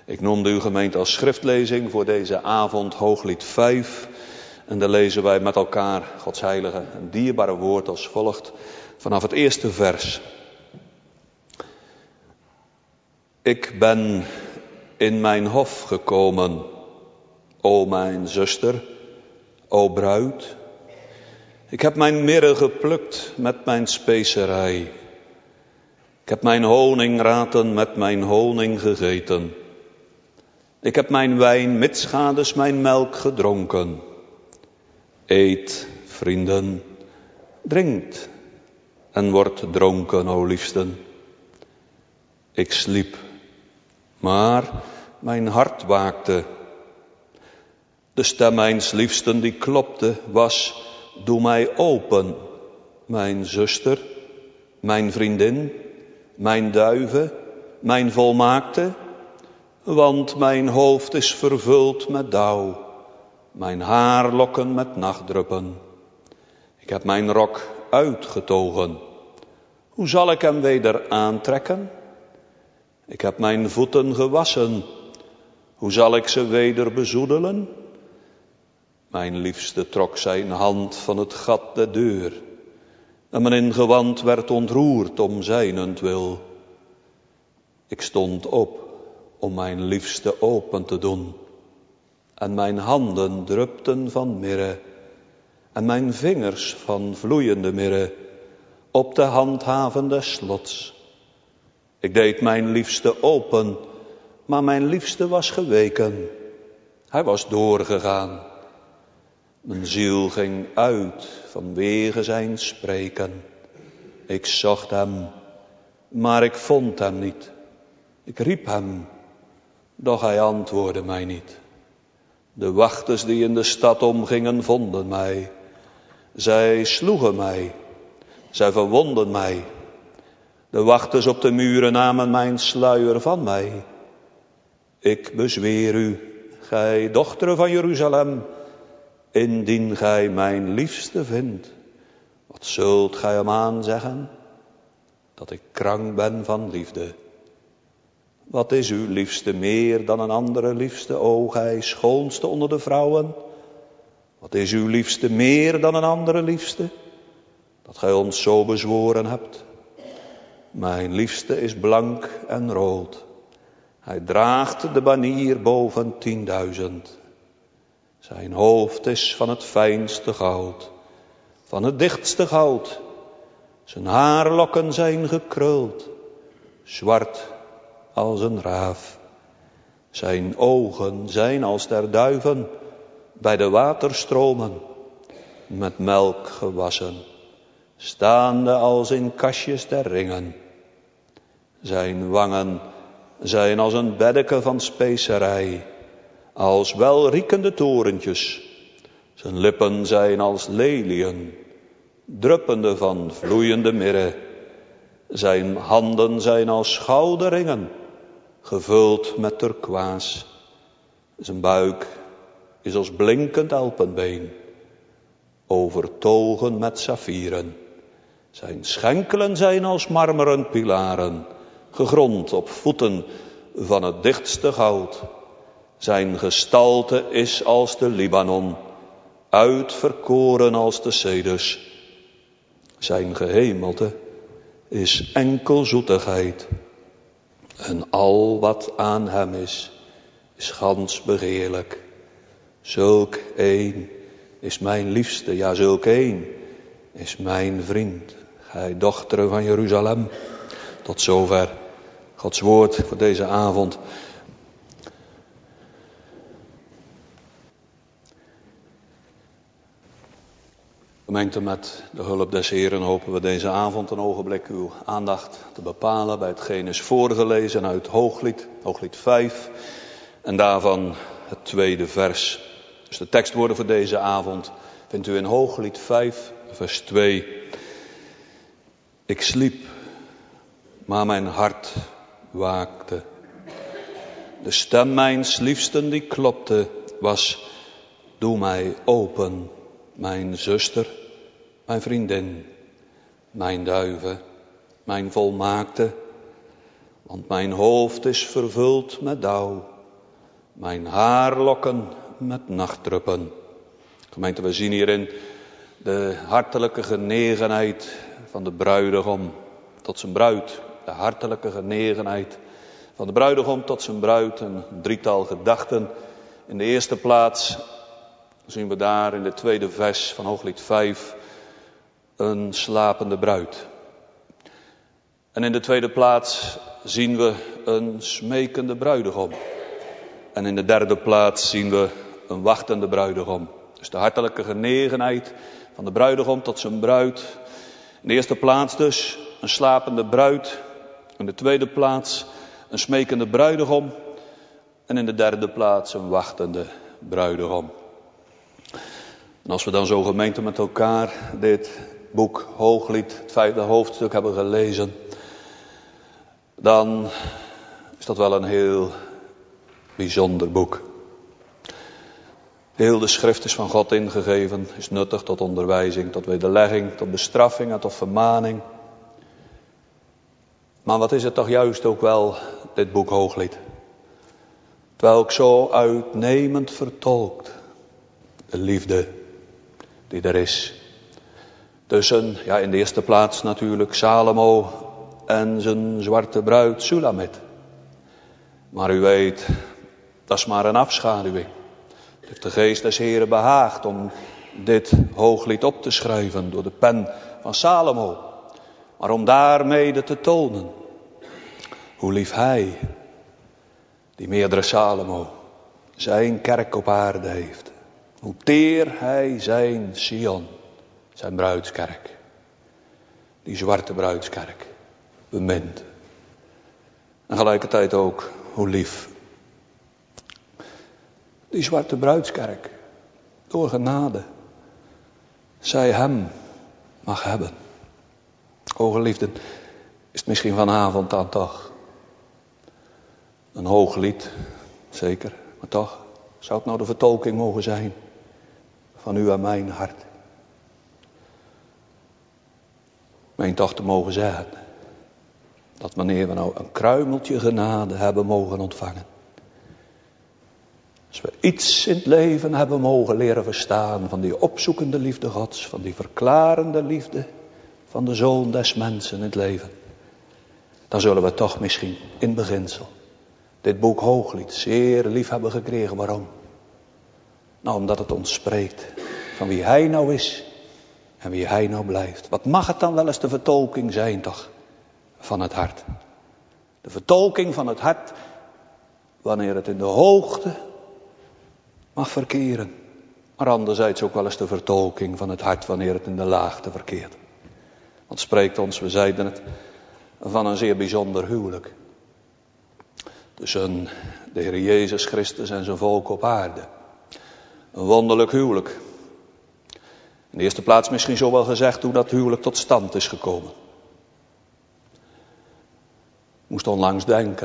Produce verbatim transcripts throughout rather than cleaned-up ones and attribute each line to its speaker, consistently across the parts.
Speaker 1: Ik noemde uw gemeente als schriftlezing voor deze avond Hooglied vijf. En daar lezen wij met elkaar Gods heilige en dierbare woord als volgt vanaf het eerste vers. Ik ben in mijn hof gekomen, o mijn zuster, o bruid. Ik heb mijn mirre geplukt met mijn specerij. Ik heb mijn honingraten met mijn honing gegeten. Ik heb mijn wijn mitsgades mijn melk gedronken. Eet, vrienden, drinkt en wordt dronken, o liefsten. Ik sliep, maar mijn hart waakte. De stem mijns liefsten die klopte was, doe mij open, mijn zuster, mijn vriendin, mijn duive, mijn volmaakte, want mijn hoofd is vervuld met dauw, mijn haarlokken met nachtdruppen. Ik heb mijn rok uitgetogen, hoe zal ik hem weder aantrekken? Ik heb mijn voeten gewassen, hoe zal ik ze weder bezoedelen? Mijn liefste trok zijn hand van het gat der deur, en mijn ingewand werd ontroerd om zijnentwil. Ik stond op om mijn liefste open te doen, en mijn handen drupten van mirre, en mijn vingers van vloeiende mirre, op de handhaven des slots. Ik deed mijn liefste open, maar mijn liefste was geweken. Hij was doorgegaan. Mijn ziel ging uit vanwege zijn spreken. Ik zocht hem, maar ik vond hem niet. Ik riep hem, doch hij antwoordde mij niet. De wachters die in de stad omgingen vonden mij. Zij sloegen mij, zij verwonden mij. De wachters op de muren namen mijn sluier van mij. Ik bezweer u, gij dochter van Jeruzalem, indien gij mijn liefste vindt, wat zult gij hem aanzeggen? Dat ik krank ben van liefde. Wat is uw liefste meer dan een andere liefste, o gij schoonste onder de vrouwen? Wat is uw liefste meer dan een andere liefste, dat gij ons zo bezworen hebt? Mijn liefste is blank en rood. Hij draagt de banier boven tienduizend. Zijn hoofd is van het fijnste goud, van het dichtste goud. Zijn haarlokken zijn gekruld, zwart als een raaf. Zijn ogen zijn als der duiven bij de waterstromen, met melk gewassen, staande als in kastjes der ringen. Zijn wangen zijn als een beddeke van specerij, als welriekende torentjes. Zijn lippen zijn als leliën, druppende van vloeiende mirre. Zijn handen zijn als gouden ringen, gevuld met turkoois. Zijn buik is als blinkend elpenbeen, overtogen met saffieren. Zijn schenkelen zijn als marmeren pilaren, gegrond op voeten van het dichtste goud. Zijn gestalte is als de Libanon, uitverkoren als de ceders. Zijn gehemelte is enkel zoetigheid. En al wat aan hem is, is gans begeerlijk. Zulk een is mijn liefste, ja zulk een is mijn vriend. Gij dochteren van Jeruzalem. Tot zover Gods woord voor deze avond. Gemeente, met de hulp des Heeren hopen we deze avond een ogenblik uw aandacht te bepalen bij hetgeen is voorgelezen uit Hooglied, Hooglied vijf. En daarvan het tweede vers. Dus de tekstwoorden voor deze avond vindt u in Hooglied vijf, vers twee. Ik sliep, maar mijn hart waakte. De stem mijns liefsten die klopte was, doe mij open, mijn zuster, mijn vriendin, mijn duive, mijn volmaakte, want mijn hoofd is vervuld met dauw, mijn haarlokken met nachtdruppen. Gemeente, we zien hierin de hartelijke genegenheid van de bruidegom tot zijn bruid. De hartelijke genegenheid van de bruidegom tot zijn bruid. Een drietal gedachten. In de eerste plaats zien we daar in de tweede vers van Hooglied vijf een slapende bruid. En in de tweede plaats zien we een smekende bruidegom. En in de derde plaats zien we een wachtende bruidegom. Dus de hartelijke genegenheid van de bruidegom tot zijn bruid. In de eerste plaats dus een slapende bruid. In de tweede plaats een smekende bruidegom. En in de derde plaats een wachtende bruidegom. En als we dan zo gemeente met elkaar dit boek Hooglied, het vijfde hoofdstuk, hebben gelezen, dan is dat wel een heel bijzonder boek. Heel de schrift is van God ingegeven, is nuttig tot onderwijzing, tot wederlegging, tot bestraffing en tot vermaning. Maar wat is het toch juist ook wel, dit boek Hooglied? Terwijl ook zo uitnemend vertolkt de liefde die er is. Tussen, ja in de eerste plaats natuurlijk Salomo en zijn zwarte bruid Sulamit. Maar u weet, dat is maar een afschaduwing. Het heeft de geest des Heren behaagd om dit Hooglied op te schrijven door de pen van Salomo. Maar om daarmede te tonen hoe lief hij, die meerdere Salomo, zijn kerk op aarde heeft. Hoe teer hij zijn Sion, zijn bruidskerk, die zwarte bruidskerk, bemint. En gelijkertijd ook hoe lief die zwarte bruidskerk door genade zij hem mag hebben. O geliefden, is het misschien vanavond dan toch een hooglied, zeker, maar toch zou het nou de vertolking mogen zijn van u en mijn hart. Meen toch te mogen zeggen dat wanneer we nou een kruimeltje genade hebben mogen ontvangen, als we iets in het leven hebben mogen leren verstaan van die opzoekende liefde Gods, van die verklarende liefde van de Zoon des mensen in het leven, dan zullen we toch misschien in beginsel dit boek Hooglied zeer lief hebben gekregen. Waarom? Nou, omdat het ons spreekt van wie hij nou is en wie hij nou blijft. Wat mag het dan wel eens de vertolking zijn toch van het hart? De vertolking van het hart wanneer het in de hoogte mag verkeren. Maar anderzijds ook wel eens de vertolking van het hart wanneer het in de laagte verkeert. Want spreekt ons, we zeiden het, van een zeer bijzonder huwelijk. Tussen de Heer Jezus Christus en zijn volk op aarde. Een wonderlijk huwelijk. In de eerste plaats misschien zo wel gezegd hoe dat huwelijk tot stand is gekomen. Ik moest onlangs denken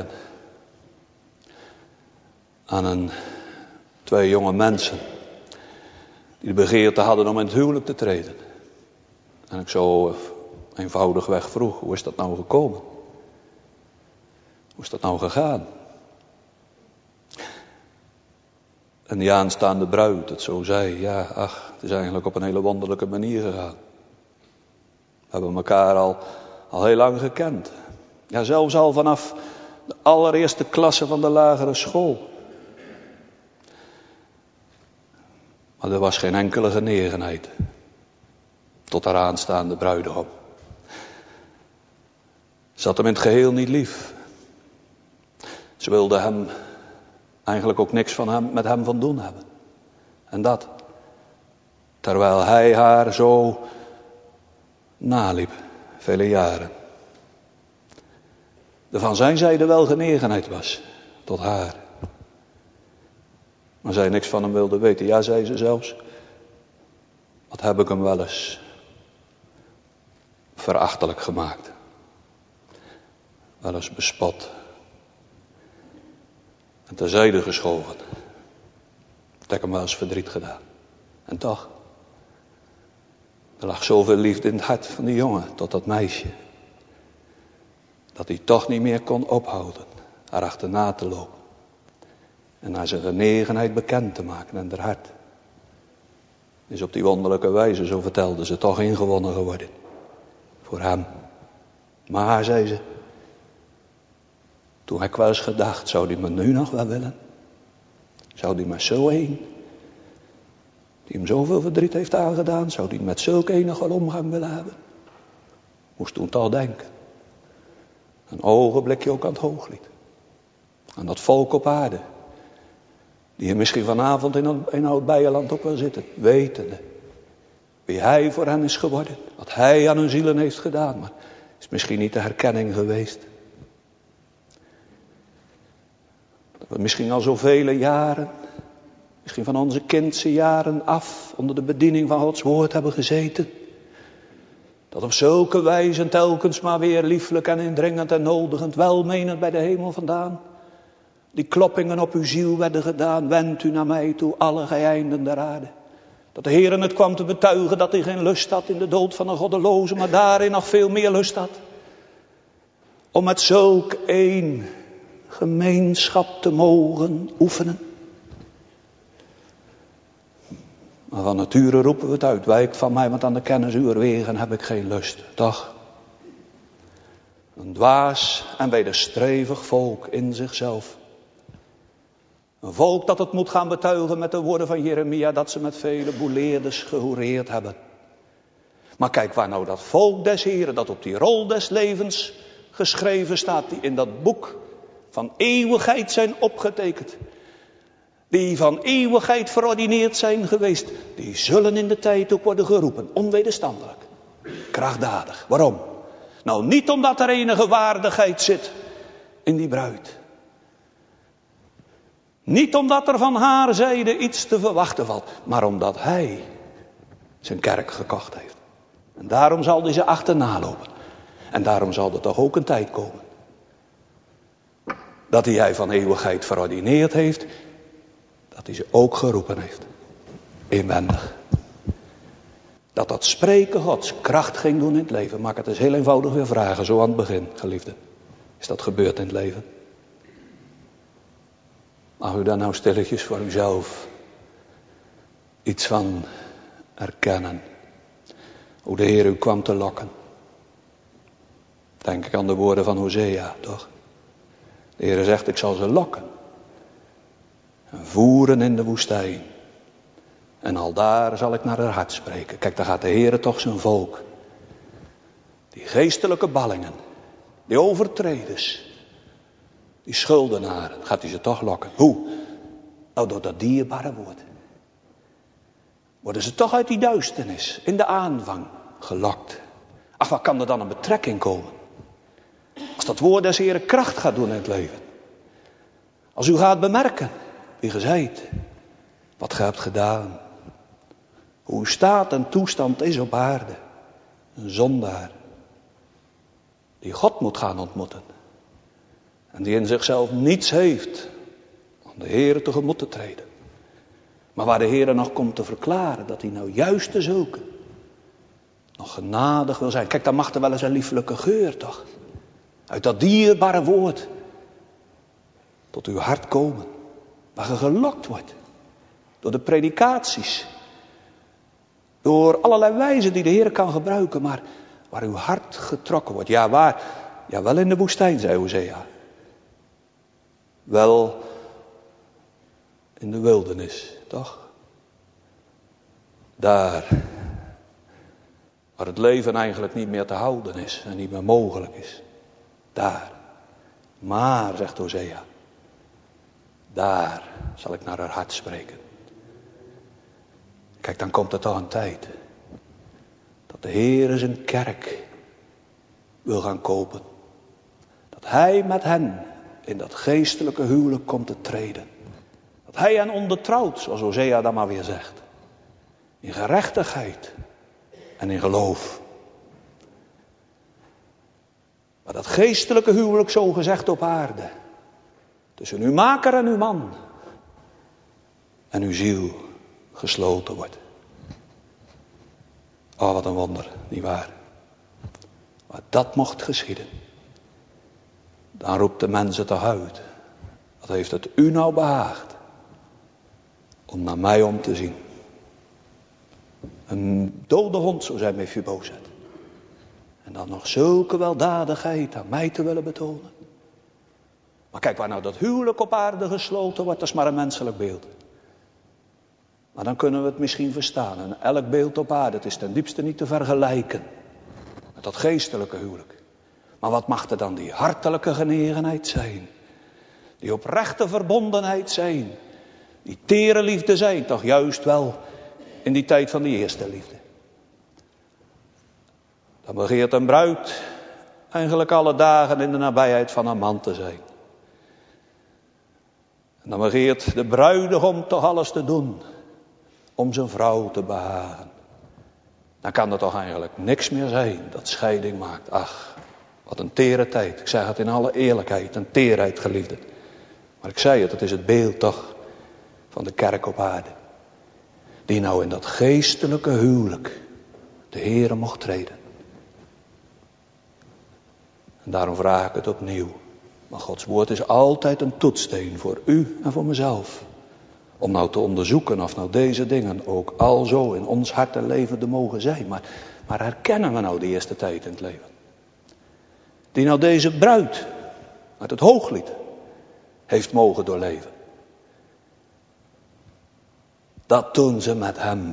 Speaker 1: aan een, twee jonge mensen die de begeerte hadden om in het huwelijk te treden. En ik zo eenvoudigweg vroeg, hoe is dat nou gekomen? Hoe is dat nou gegaan? En die aanstaande bruid het zo zei, ja ach, het is eigenlijk op een hele wonderlijke manier gegaan. We hebben elkaar al, al heel lang gekend. Ja, zelfs al vanaf de allereerste klasse van de lagere school. Maar er was geen enkele genegenheid tot haar aanstaande bruidegom. Ze had hem in het geheel niet lief. Ze wilde hem eigenlijk ook niks van hem, met hem van doen hebben. En dat, terwijl hij haar zo naliep, vele jaren. Er van zijn zijde wel genegenheid was tot haar. Maar zij niks van hem wilde weten. Ja, zei ze zelfs. Wat heb ik hem wel eens verachtelijk gemaakt. Wel eens bespot. En terzijde geschoven. Dat heb ik hem wel eens verdriet gedaan. En toch. Er lag zoveel liefde in het hart van die jongen tot dat meisje. Dat hij toch niet meer kon ophouden haar achterna te lopen. En naar zijn genegenheid bekend te maken en haar hart. Is op die wonderlijke wijze, zo vertelde ze, toch ingewonnen geworden. Voor hem. Maar, zei ze, toen heb ik wel eens gedacht, zou die me nu nog wel willen? Zou die met zo een, die hem zoveel verdriet heeft aangedaan, zou die met zulke enig wel omgang willen hebben? Moest toen toch denken. Een ogenblikje ook aan het hooglied. Aan dat volk op aarde. Die hier misschien vanavond in een, in een oud bijenland ook wel zitten. Wetende. Wie hij voor hen is geworden. Wat hij aan hun zielen heeft gedaan. Maar is misschien niet de herkenning geweest. Dat we misschien al zoveel jaren. Misschien van onze kindse jaren af. Onder de bediening van Gods woord hebben gezeten. Dat op zulke wijze telkens maar weer lieflijk en indringend en nodigend, welmenend bij de hemel vandaan. Die kloppingen op uw ziel werden gedaan. Wend u naar mij toe, alle gij einden der aarde. Dat de Heer het kwam te betuigen dat hij geen lust had in de dood van een goddeloze, maar daarin nog veel meer lust had. Om met zulk een gemeenschap te mogen oefenen. Maar van nature roepen we het uit. Wijk van mij, want aan de kennis uwer wegen heb ik geen lust. Toch? Een dwaas en wederstrevig volk in zichzelf. Een volk dat het moet gaan betuigen met de woorden van Jeremia, dat ze met vele boeleerders gehoereerd hebben. Maar kijk waar nou dat volk des Heren, dat op die rol des levens geschreven staat, die in dat boek van eeuwigheid zijn opgetekend. Die van eeuwigheid verordineerd zijn geweest. Die zullen in de tijd ook worden geroepen. Onwederstandelijk. Krachtdadig. Waarom? Nou, niet omdat er enige waardigheid zit in die bruid. Niet omdat er van haar zijde iets te verwachten valt. Maar omdat hij zijn kerk gekocht heeft. En daarom zal hij ze achterna lopen. En daarom zal er toch ook een tijd komen. Dat hij van eeuwigheid verordineerd heeft. Dat hij ze ook geroepen heeft. Inwendig. Dat dat spreken Gods kracht ging doen in het leven. Mag ik het eens heel eenvoudig weer vragen. Zo aan het begin, geliefde. Is dat gebeurd in het leven? Mag u daar nou stilletjes voor uzelf iets van erkennen. Hoe de Heer u kwam te lokken. Denk ik aan de woorden van Hosea, toch? De Heer zegt, ik zal ze lokken. En voeren in de woestijn. En al daar zal ik naar haar hart spreken. Kijk, daar gaat de Heer toch zijn volk. Die geestelijke ballingen. Die overtreders. Die schuldenaren. Gaat hij ze toch lokken. Hoe? Nou, door dat dierbare woord. Worden ze toch uit die duisternis. In de aanvang gelokt. Ach, wat kan er dan een betrekking komen? Als dat woord des Heeren kracht gaat doen in het leven. Als u gaat bemerken. Wie ge zijt. Wat ge hebt gedaan. Hoe uw staat en toestand is op aarde. Een zondaar. Die God moet gaan ontmoeten. En die in zichzelf niets heeft. Om de Heer tegemoet te treden. Maar waar de Heer nog komt te verklaren. Dat hij nou juist de zulke. Nog genadig wil zijn. Kijk, dan mag er wel eens een lieflijke geur toch. Uit dat dierbare woord. Tot uw hart komen. Waar je gelokt wordt. Door de predikaties. Door allerlei wijzen die de Heer kan gebruiken. Maar waar uw hart getrokken wordt. Ja, waar? Ja, wel in de woestijn, zei Hosea. Wel in de wildernis, toch? Daar. Waar het leven eigenlijk niet meer te houden is. En niet meer mogelijk is. Daar. Maar, zegt Hosea. Daar zal ik naar haar hart spreken. Kijk, dan komt er toch een tijd. Dat de Heer zijn kerk wil gaan kopen. Dat hij met hen in dat geestelijke huwelijk komt te treden. Dat hij hen ondertrouwt, zoals Hosea dan maar weer zegt. In gerechtigheid en in geloof. Maar dat geestelijke huwelijk zo gezegd op aarde. Tussen uw maker en uw man. En uw ziel gesloten wordt. Oh, wat een wonder, nietwaar? Maar dat mocht geschieden. Dan roept de mensen toch uit. Wat heeft het u nou behaagd om naar mij om te zien? Een dode hond, zo zei Mephibozet. En dan nog zulke weldadigheid aan mij te willen betonen. Maar kijk, waar nou dat huwelijk op aarde gesloten wordt, dat is maar een menselijk beeld. Maar dan kunnen we het misschien verstaan. En elk beeld op aarde, het is ten diepste niet te vergelijken met dat geestelijke huwelijk. Maar wat mag er dan die hartelijke genegenheid zijn? Die oprechte verbondenheid zijn? Die tere liefde zijn? Toch juist wel in die tijd van die eerste liefde. Dan begeert een bruid eigenlijk alle dagen in de nabijheid van haar man te zijn. En dan begeert de bruidegom toch alles te doen om zijn vrouw te behagen. Dan kan er toch eigenlijk niks meer zijn dat scheiding maakt. Ach, wat een tere tijd. Ik zeg het in alle eerlijkheid, een teerheid, geliefde. Maar ik zei het, het is het beeld toch van de kerk op aarde. Die nou in dat geestelijke huwelijk de Heere mocht treden. En daarom vraag ik het opnieuw. Maar Gods woord is altijd een toetssteen voor u en voor mezelf. Om nou te onderzoeken of nou deze dingen ook al zo in ons hart en leven te mogen zijn. Maar, maar herkennen we nou de eerste tijd in het leven? Die nou deze bruid uit het Hooglied heeft mogen doorleven. Dat toen ze met hem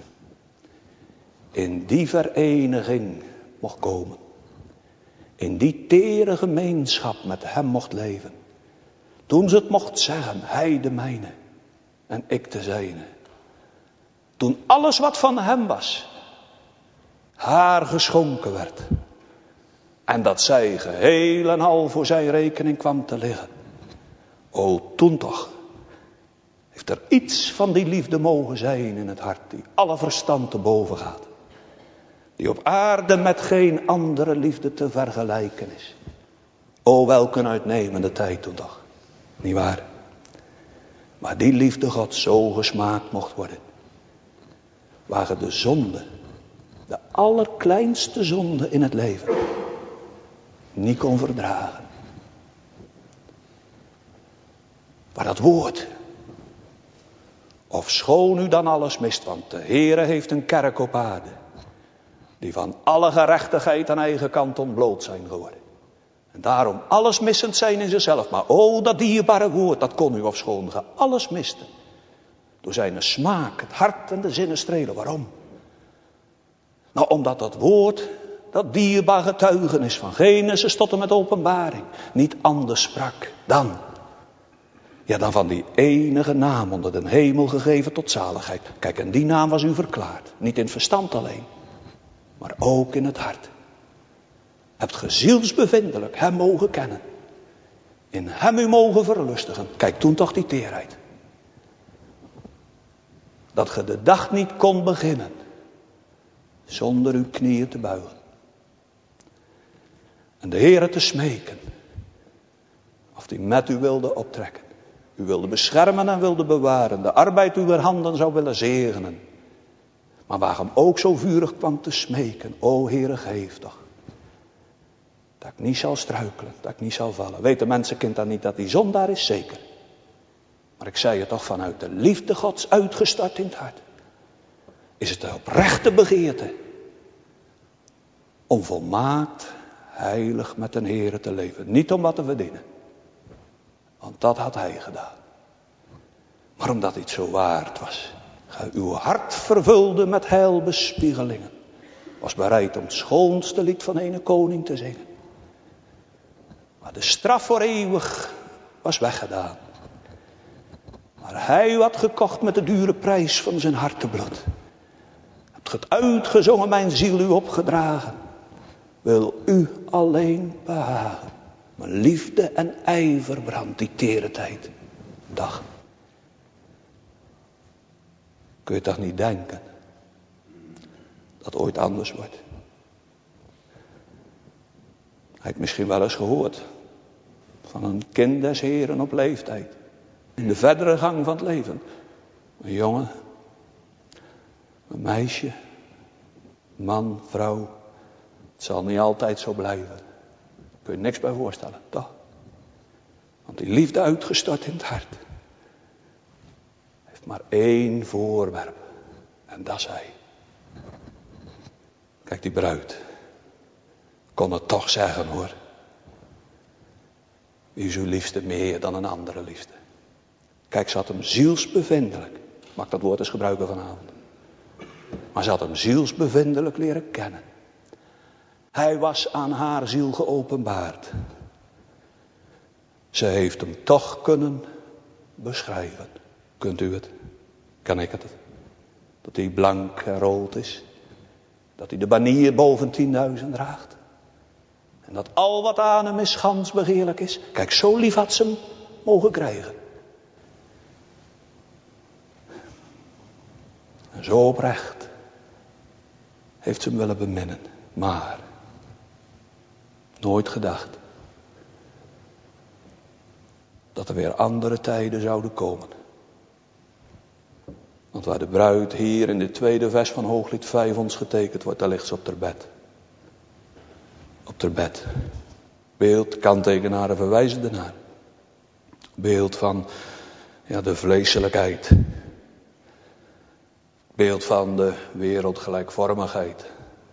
Speaker 1: in die vereniging mocht komen. In die tere gemeenschap met hem mocht leven. Toen ze het mocht zeggen, hij de mijne en ik de zijne. Toen alles wat van hem was, haar geschonken werd. En dat zij geheel en al voor zijn rekening kwam te liggen. O, toen toch heeft er iets van die liefde mogen zijn in het hart, die alle verstand te boven gaat. Die op aarde met geen andere liefde te vergelijken is. O, welk een uitnemende tijd toen toch. Niet waar? Maar die liefde God zo gesmaakt mocht worden. Waar je de zonde, de allerkleinste zonde in het leven, niet kon verdragen. Maar dat woord, ofschoon u dan alles mist, want de Heere heeft een kerk op aarde, die van alle gerechtigheid aan eigen kant ontbloot zijn geworden. En daarom alles missend zijn in zichzelf. Maar o, dat dierbare woord, dat kon u ofschoon ge alles miste. Door zijn smaak, het hart en de zinnen strelen. Waarom? Nou, omdat dat woord, dat dierbaar getuigenis van Genesis tot en met Openbaring, niet anders sprak dan, ja, dan van die enige naam onder de hemel gegeven tot zaligheid. Kijk, en die naam was u verklaard. Niet in het verstand alleen, maar ook in het hart. Hebt ge zielsbevindelijk hem mogen kennen. In hem u mogen verlustigen. Kijk, toen toch die teerheid. Dat ge de dag niet kon beginnen zonder uw knieën te buigen. En de Heere te smeken. Of die met u wilde optrekken. U wilde beschermen en wilde bewaren. De arbeid uw handen zou willen zegenen. Maar waar hem ook zo vurig kwam te smeken. O Heere, geef toch. Dat ik niet zal struikelen, dat ik niet zal vallen. Weet de mensenkind dan niet dat die zondaar is? Zeker. Maar ik zei het toch vanuit de liefde Gods uitgestart in het hart. Is het de oprechte begeerte om volmaakt, heilig met een Heere te leven. Niet om wat te verdienen. Want dat had hij gedaan. Maar omdat hij het zo waard was. Gij uw hart vervulde met heilbespiegelingen. Was bereid om het schoonste lied van ene koning te zingen. Maar de straf voor eeuwig was weggedaan. Maar hij had gekocht met de dure prijs van zijn hartebloed. Hebt het uitgezongen, mijn ziel u opgedragen. Wil u alleen behagen. Mijn liefde en ijver brandt die tere tijd. Dag. Kun je toch niet denken dat ooit anders wordt? Hij heeft misschien wel eens gehoord van een kind des Heren op leeftijd. In de verdere gang van het leven. Een jongen, een meisje, man, vrouw. Het zal niet altijd zo blijven. Kun je niks bij voorstellen, toch? Want die liefde uitgestort in het hart heeft maar één voorwerp. En dat is hij. Kijk, die bruid kon het toch zeggen hoor. Wie is uw liefste meer dan een andere liefde? Kijk, ze had hem zielsbevindelijk. Mag ik dat woord eens gebruiken vanavond? Maar ze had hem zielsbevindelijk leren kennen. Hij was aan haar ziel geopenbaard. Ze heeft hem toch kunnen beschrijven. Kunt u het? Kan ik het? Dat hij blank en rood is. Dat hij de banier boven tienduizend draagt. En dat al wat aan hem is gans begeerlijk is. Kijk, zo lief had ze hem mogen krijgen. En zo oprecht heeft ze hem willen beminnen. Maar nooit gedacht dat er weer andere tijden zouden komen. Want waar de bruid hier in dit tweede vers van Hooglied vijf ons getekend wordt, daar ligt ze op haar bed. Op haar bed. Beeld, kanttekenaren verwijzen ernaar. Beeld van ja, de vleeselijkheid. Beeld van de wereldgelijkvormigheid.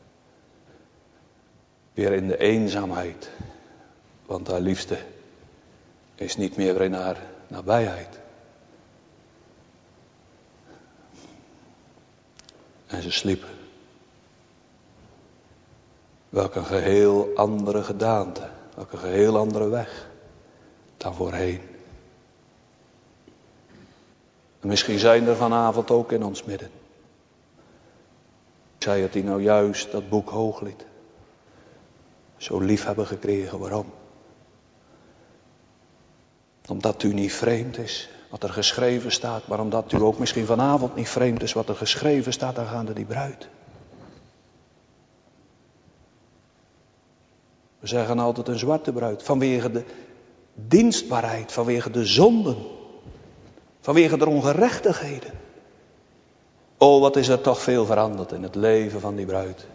Speaker 1: Weer in de eenzaamheid. Want haar liefste is niet meer in haar nabijheid. En ze sliepen. Welke geheel andere gedaante. Welke geheel andere weg dan voorheen. En misschien zijn er vanavond ook in ons midden. Ik zei het die nou juist dat boek Hooglied zo lief hebben gekregen. Waarom? Omdat u niet vreemd is wat er geschreven staat. Maar omdat u ook misschien vanavond niet vreemd is wat er geschreven staat aangaande die bruid. We zeggen altijd een zwarte bruid. Vanwege de dienstbaarheid. Vanwege de zonden. Vanwege de ongerechtigheden. Oh, wat is er toch veel veranderd in het leven van die bruid.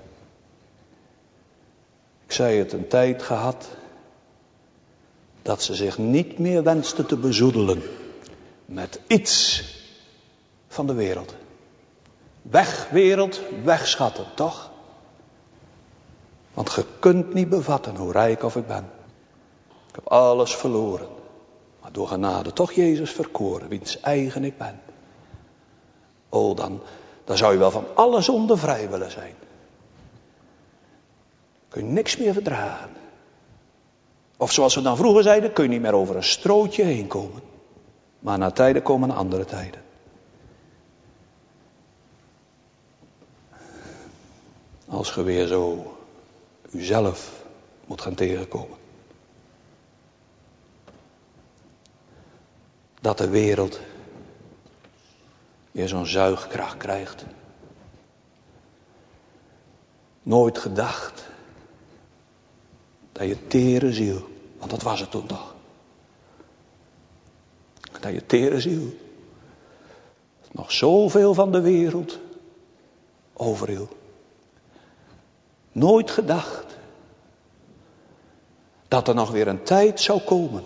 Speaker 1: Ik zei het, een tijd gehad dat ze zich niet meer wenste te bezoedelen met iets van de wereld. Weg wereld, weg schatten, toch? Want je kunt niet bevatten hoe rijk of ik ben. Ik heb alles verloren, maar door genade toch Jezus verkoren, wiens eigen ik ben. Oh, dan, dan zou je wel van alle zonde vrij willen zijn. Kun je niks meer verdragen. Of zoals we dan vroeger zeiden, kun je niet meer over een strootje heen komen. Maar na tijden komen andere tijden. Als je weer zo uzelf moet gaan tegenkomen. Dat de wereld weer zo'n zuigkracht krijgt. Nooit gedacht dat je tere ziel, want dat was het toen toch. Dat je tere ziel nog zoveel van de wereld overhield. Nooit gedacht dat er nog weer een tijd zou komen.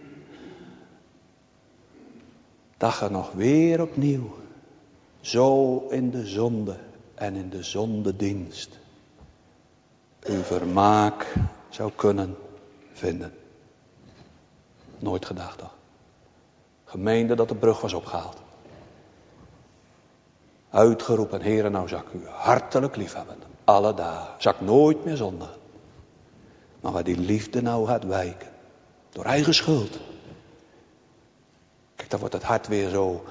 Speaker 1: Dat je nog weer opnieuw zo in de zonde en in de zondedienst uw vermaak zou kunnen vinden. Nooit gedacht toch. Gemeende dat de brug was opgehaald. Uitgeroepen, Heere, nou zal ik u hartelijk lief hebben. Alle dagen. Zal ik nooit meer zondigen. Maar waar die liefde nou gaat wijken. Door eigen schuld. Kijk, dan wordt het hart weer zo.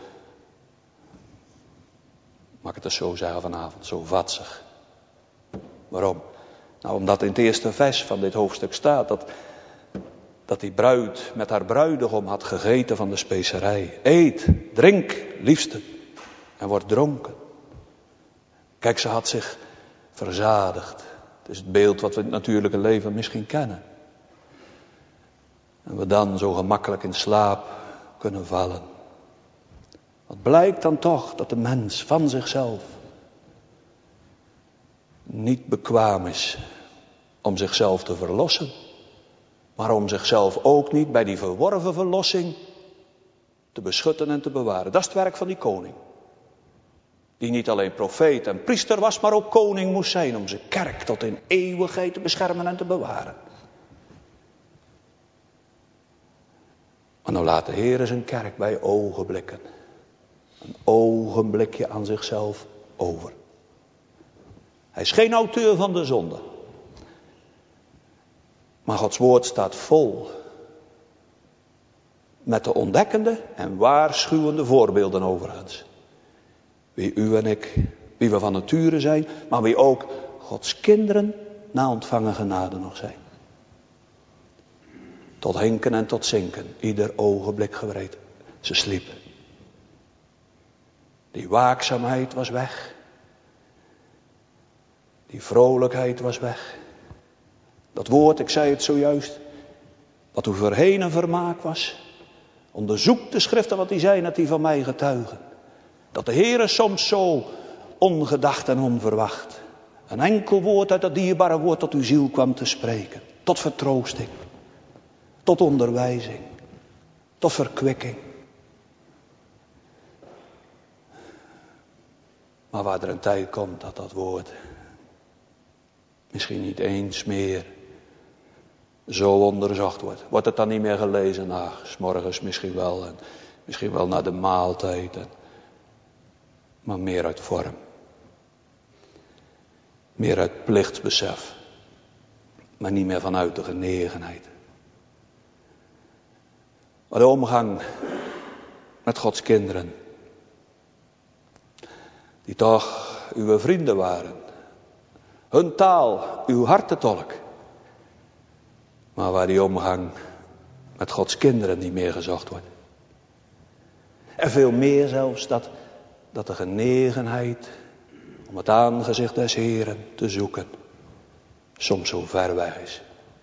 Speaker 1: Mag ik het eens zo zeggen vanavond. Zo vatsig. Waarom? Nou, omdat in het eerste vers van dit hoofdstuk staat. Dat, dat die bruid met haar bruidegom had gegeten van de specerij. Eet, drink, liefste. En wordt dronken. Kijk, ze had zich verzadigd. Het is het beeld wat we in het natuurlijke leven misschien kennen. En we dan zo gemakkelijk in slaap kunnen vallen. Wat blijkt dan toch dat de mens van zichzelf niet bekwaam is om zichzelf te verlossen. Maar om zichzelf ook niet bij die verworven verlossing te beschutten en te bewaren. Dat is het werk van die koning. Die niet alleen profeet en priester was, maar ook koning moest zijn om zijn kerk tot in eeuwigheid te beschermen en te bewaren. Maar nou laat de Heer zijn kerk bij ogenblikken. Een ogenblikje aan zichzelf over. Hij is geen auteur van de zonde. Maar Gods woord staat vol met de ontdekkende en waarschuwende voorbeelden overigens. Wie u en ik, wie we van nature zijn, maar wie ook Gods kinderen na ontvangen genade nog zijn. Tot hinken en tot zinken, ieder ogenblik gereed. Ze sliepen. Die waakzaamheid was weg. Die vrolijkheid was weg. Dat woord, ik zei het zojuist, wat u voorheen een vermaak was. Onderzoek de schriften wat die zijn, dat die van mij getuigen. Dat de Heere soms zo ongedacht en onverwacht een enkel woord uit dat dierbare woord tot uw ziel kwam te spreken. Tot vertroosting. Tot onderwijzing. Tot verkwikking. Maar waar er een tijd komt dat dat woord misschien niet eens meer zo onderzocht wordt. Wordt het dan niet meer gelezen? Nou, 's morgens misschien wel. En misschien wel na de maaltijd. En, maar meer uit vorm. Meer uit plichtsbesef. Maar niet meer vanuit de genegenheid. Maar de omgang met Gods kinderen. Die toch uw vrienden waren. Hun taal, uw hartentolk. Maar waar die omgang met Gods kinderen niet meer gezocht wordt. En veel meer zelfs dat, dat de genegenheid om het aangezicht des Heeren te zoeken soms zo ver weg is.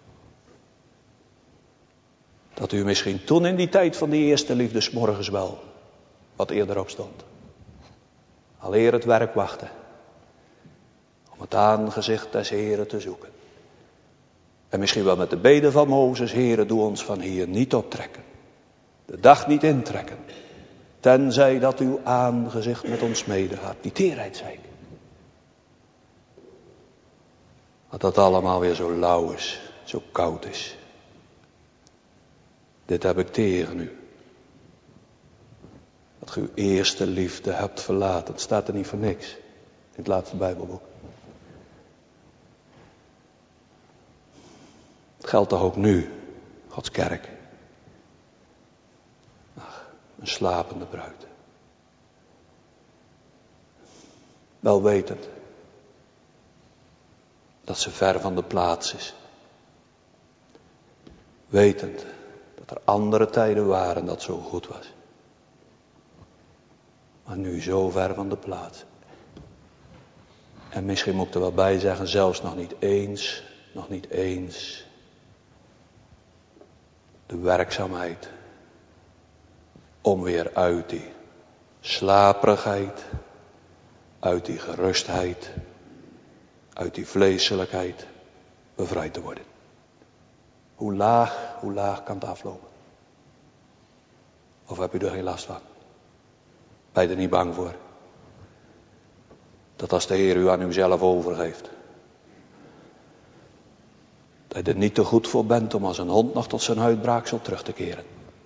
Speaker 1: Dat u misschien toen in die tijd van die eerste liefde 's morgens wel wat eerder opstond. Al eer het werk wachtte. Om het aangezicht des Heeren te zoeken. En misschien wel met de bede van Mozes, Heere, doe ons van hier niet optrekken. De dag niet intrekken. Tenzij dat uw aangezicht met ons medegaat. Die teerheid, zei ik. Dat dat allemaal weer zo lauw is, zo koud is. Dit heb ik tegen u. Dat u uw eerste liefde hebt verlaten. Het staat er niet voor niks. In het laatste Bijbelboek. Het geldt toch ook nu, Gods kerk. Ach, een slapende bruid. Wel wetend dat ze ver van de plaats is. Wetend dat er andere tijden waren dat zo goed was. Maar nu zo ver van de plaats. En misschien moet ik er wel bij zeggen, zelfs nog niet eens, nog niet eens de werkzaamheid om weer uit die slaperigheid, uit die gerustheid, uit die vleeselijkheid bevrijd te worden. Hoe laag, hoe laag kan het aflopen? Of heb u er geen last van? Ben je er niet bang voor? Dat als de Heer u aan uzelf overgeeft, dat je er niet te goed voor bent om als een hond nog tot zijn uitbraaksel terug te keren.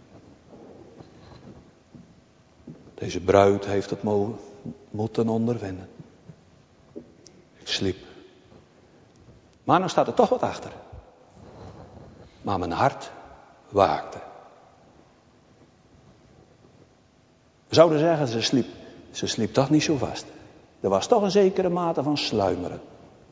Speaker 1: Deze bruid heeft het mo- moeten ondervinden. Ik sliep. Maar dan staat er toch wat achter. Maar mijn hart waakte. We zouden zeggen, ze sliep. Ze sliep toch niet zo vast. Er was toch een zekere mate van sluimeren.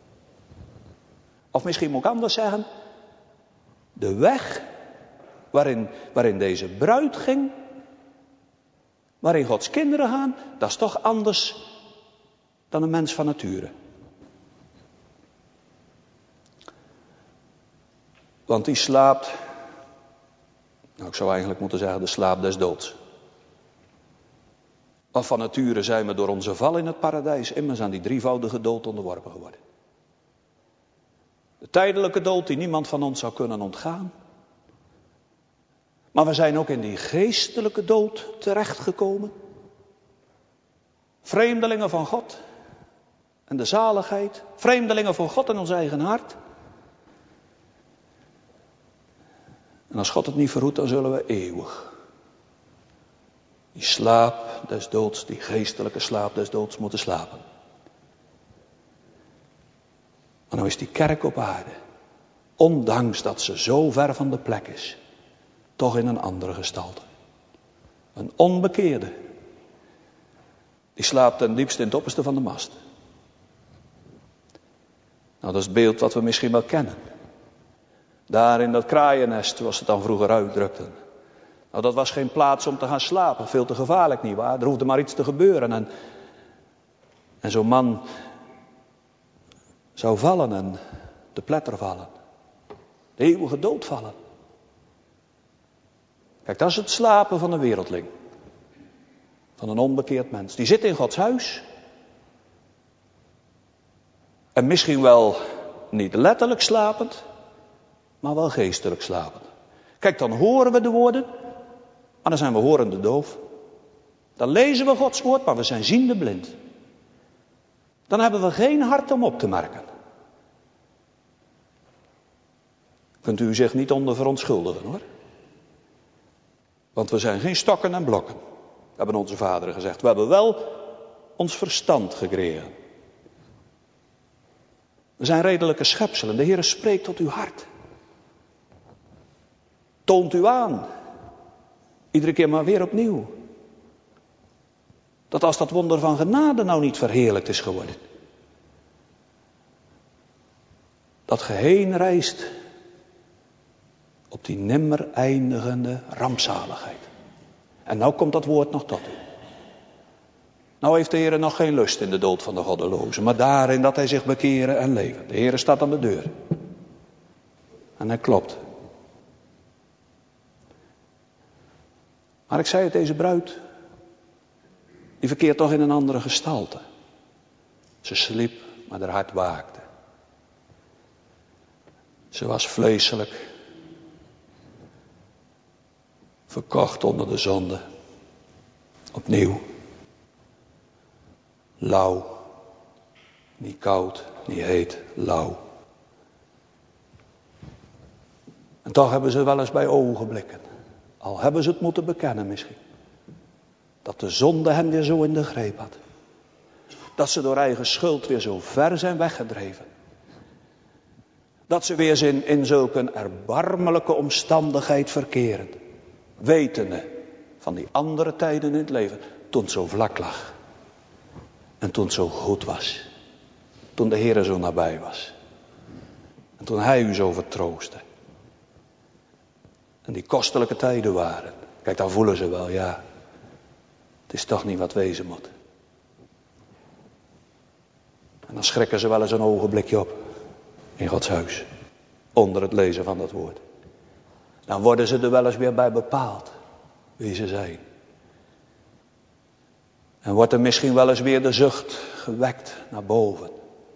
Speaker 1: Of misschien moet ik anders zeggen. De weg waarin, waarin deze bruid ging. Waarin Gods kinderen gaan. Dat is toch anders dan een mens van nature. Want die slaapt. Nou, ik zou eigenlijk moeten zeggen de slaap des doods. Want van nature zijn we door onze val in het paradijs immers aan die drievoudige dood onderworpen geworden. De tijdelijke dood die niemand van ons zou kunnen ontgaan. Maar we zijn ook in die geestelijke dood terechtgekomen. Vreemdelingen van God en de zaligheid. Vreemdelingen van God in ons eigen hart. En als God het niet verhoedt, dan zullen we eeuwig die slaap des doods, die geestelijke slaap des doods moeten slapen. Maar nou is die kerk op aarde, ondanks dat ze zo ver van de plek is, toch in een andere gestalte. Een onbekeerde. Die slaapt ten diepste in het opperste van de mast. Nou, dat is het beeld wat we misschien wel kennen. Daar in dat kraaiennest, zoals ze het dan vroeger uitdrukten. Nou, dat was geen plaats om te gaan slapen. Veel te gevaarlijk, nietwaar? Er hoefde maar iets te gebeuren. En, en zo'n man zou vallen en te pletter vallen. De eeuwige dood vallen. Kijk, dat is het slapen van een wereldling. Van een onbekeerd mens. Die zit in Gods huis. En misschien wel niet letterlijk slapend, maar wel geestelijk slapend. Kijk, dan horen we de woorden, maar dan zijn we horende doof. Dan lezen we Gods woord, maar we zijn ziende blind. Dan hebben we geen hart om op te merken. Kunt u zich niet onder verontschuldigen, hoor. Want we zijn geen stokken en blokken, hebben onze vaderen gezegd. We hebben wel ons verstand gekregen. We zijn redelijke schepselen. De Heer spreekt tot uw hart. Toont u aan. Iedere keer maar weer opnieuw. Dat als dat wonder van genade nou niet verheerlijkt is geworden. Dat ge heen reist op die nimmer eindigende rampzaligheid. En nou komt dat woord nog tot u. Nou heeft de Heer nog geen lust in de dood van de goddelozen, maar daarin dat hij zich bekeren en leven. De Heer staat aan de deur. En hij klopt. Maar ik zei het, deze bruid, die verkeert toch in een andere gestalte. Ze sliep, maar haar hart waakte. Ze was vleeselijk. Verkocht onder de zonde. Opnieuw. Lauw. Niet koud, niet heet, lauw. En toch hebben ze wel eens bij ogenblikken, al hebben ze het moeten bekennen misschien, dat de zonde hen weer zo in de greep had. Dat ze door eigen schuld weer zo ver zijn weggedreven. Dat ze weer in, in zulke erbarmelijke omstandigheid verkeren. Wetende van die andere tijden in het leven, toen het zo vlak lag. En toen het zo goed was. Toen de Heer zo nabij was. En toen Hij u zo vertroostte. En die kostelijke tijden waren. Kijk, dan voelen ze wel, ja. Het is toch niet wat wezen moet. En dan schrikken ze wel eens een ogenblikje op. In Gods huis. Onder het lezen van dat woord. Dan worden ze er wel eens weer bij bepaald. Wie ze zijn. En wordt er misschien wel eens weer de zucht gewekt naar boven.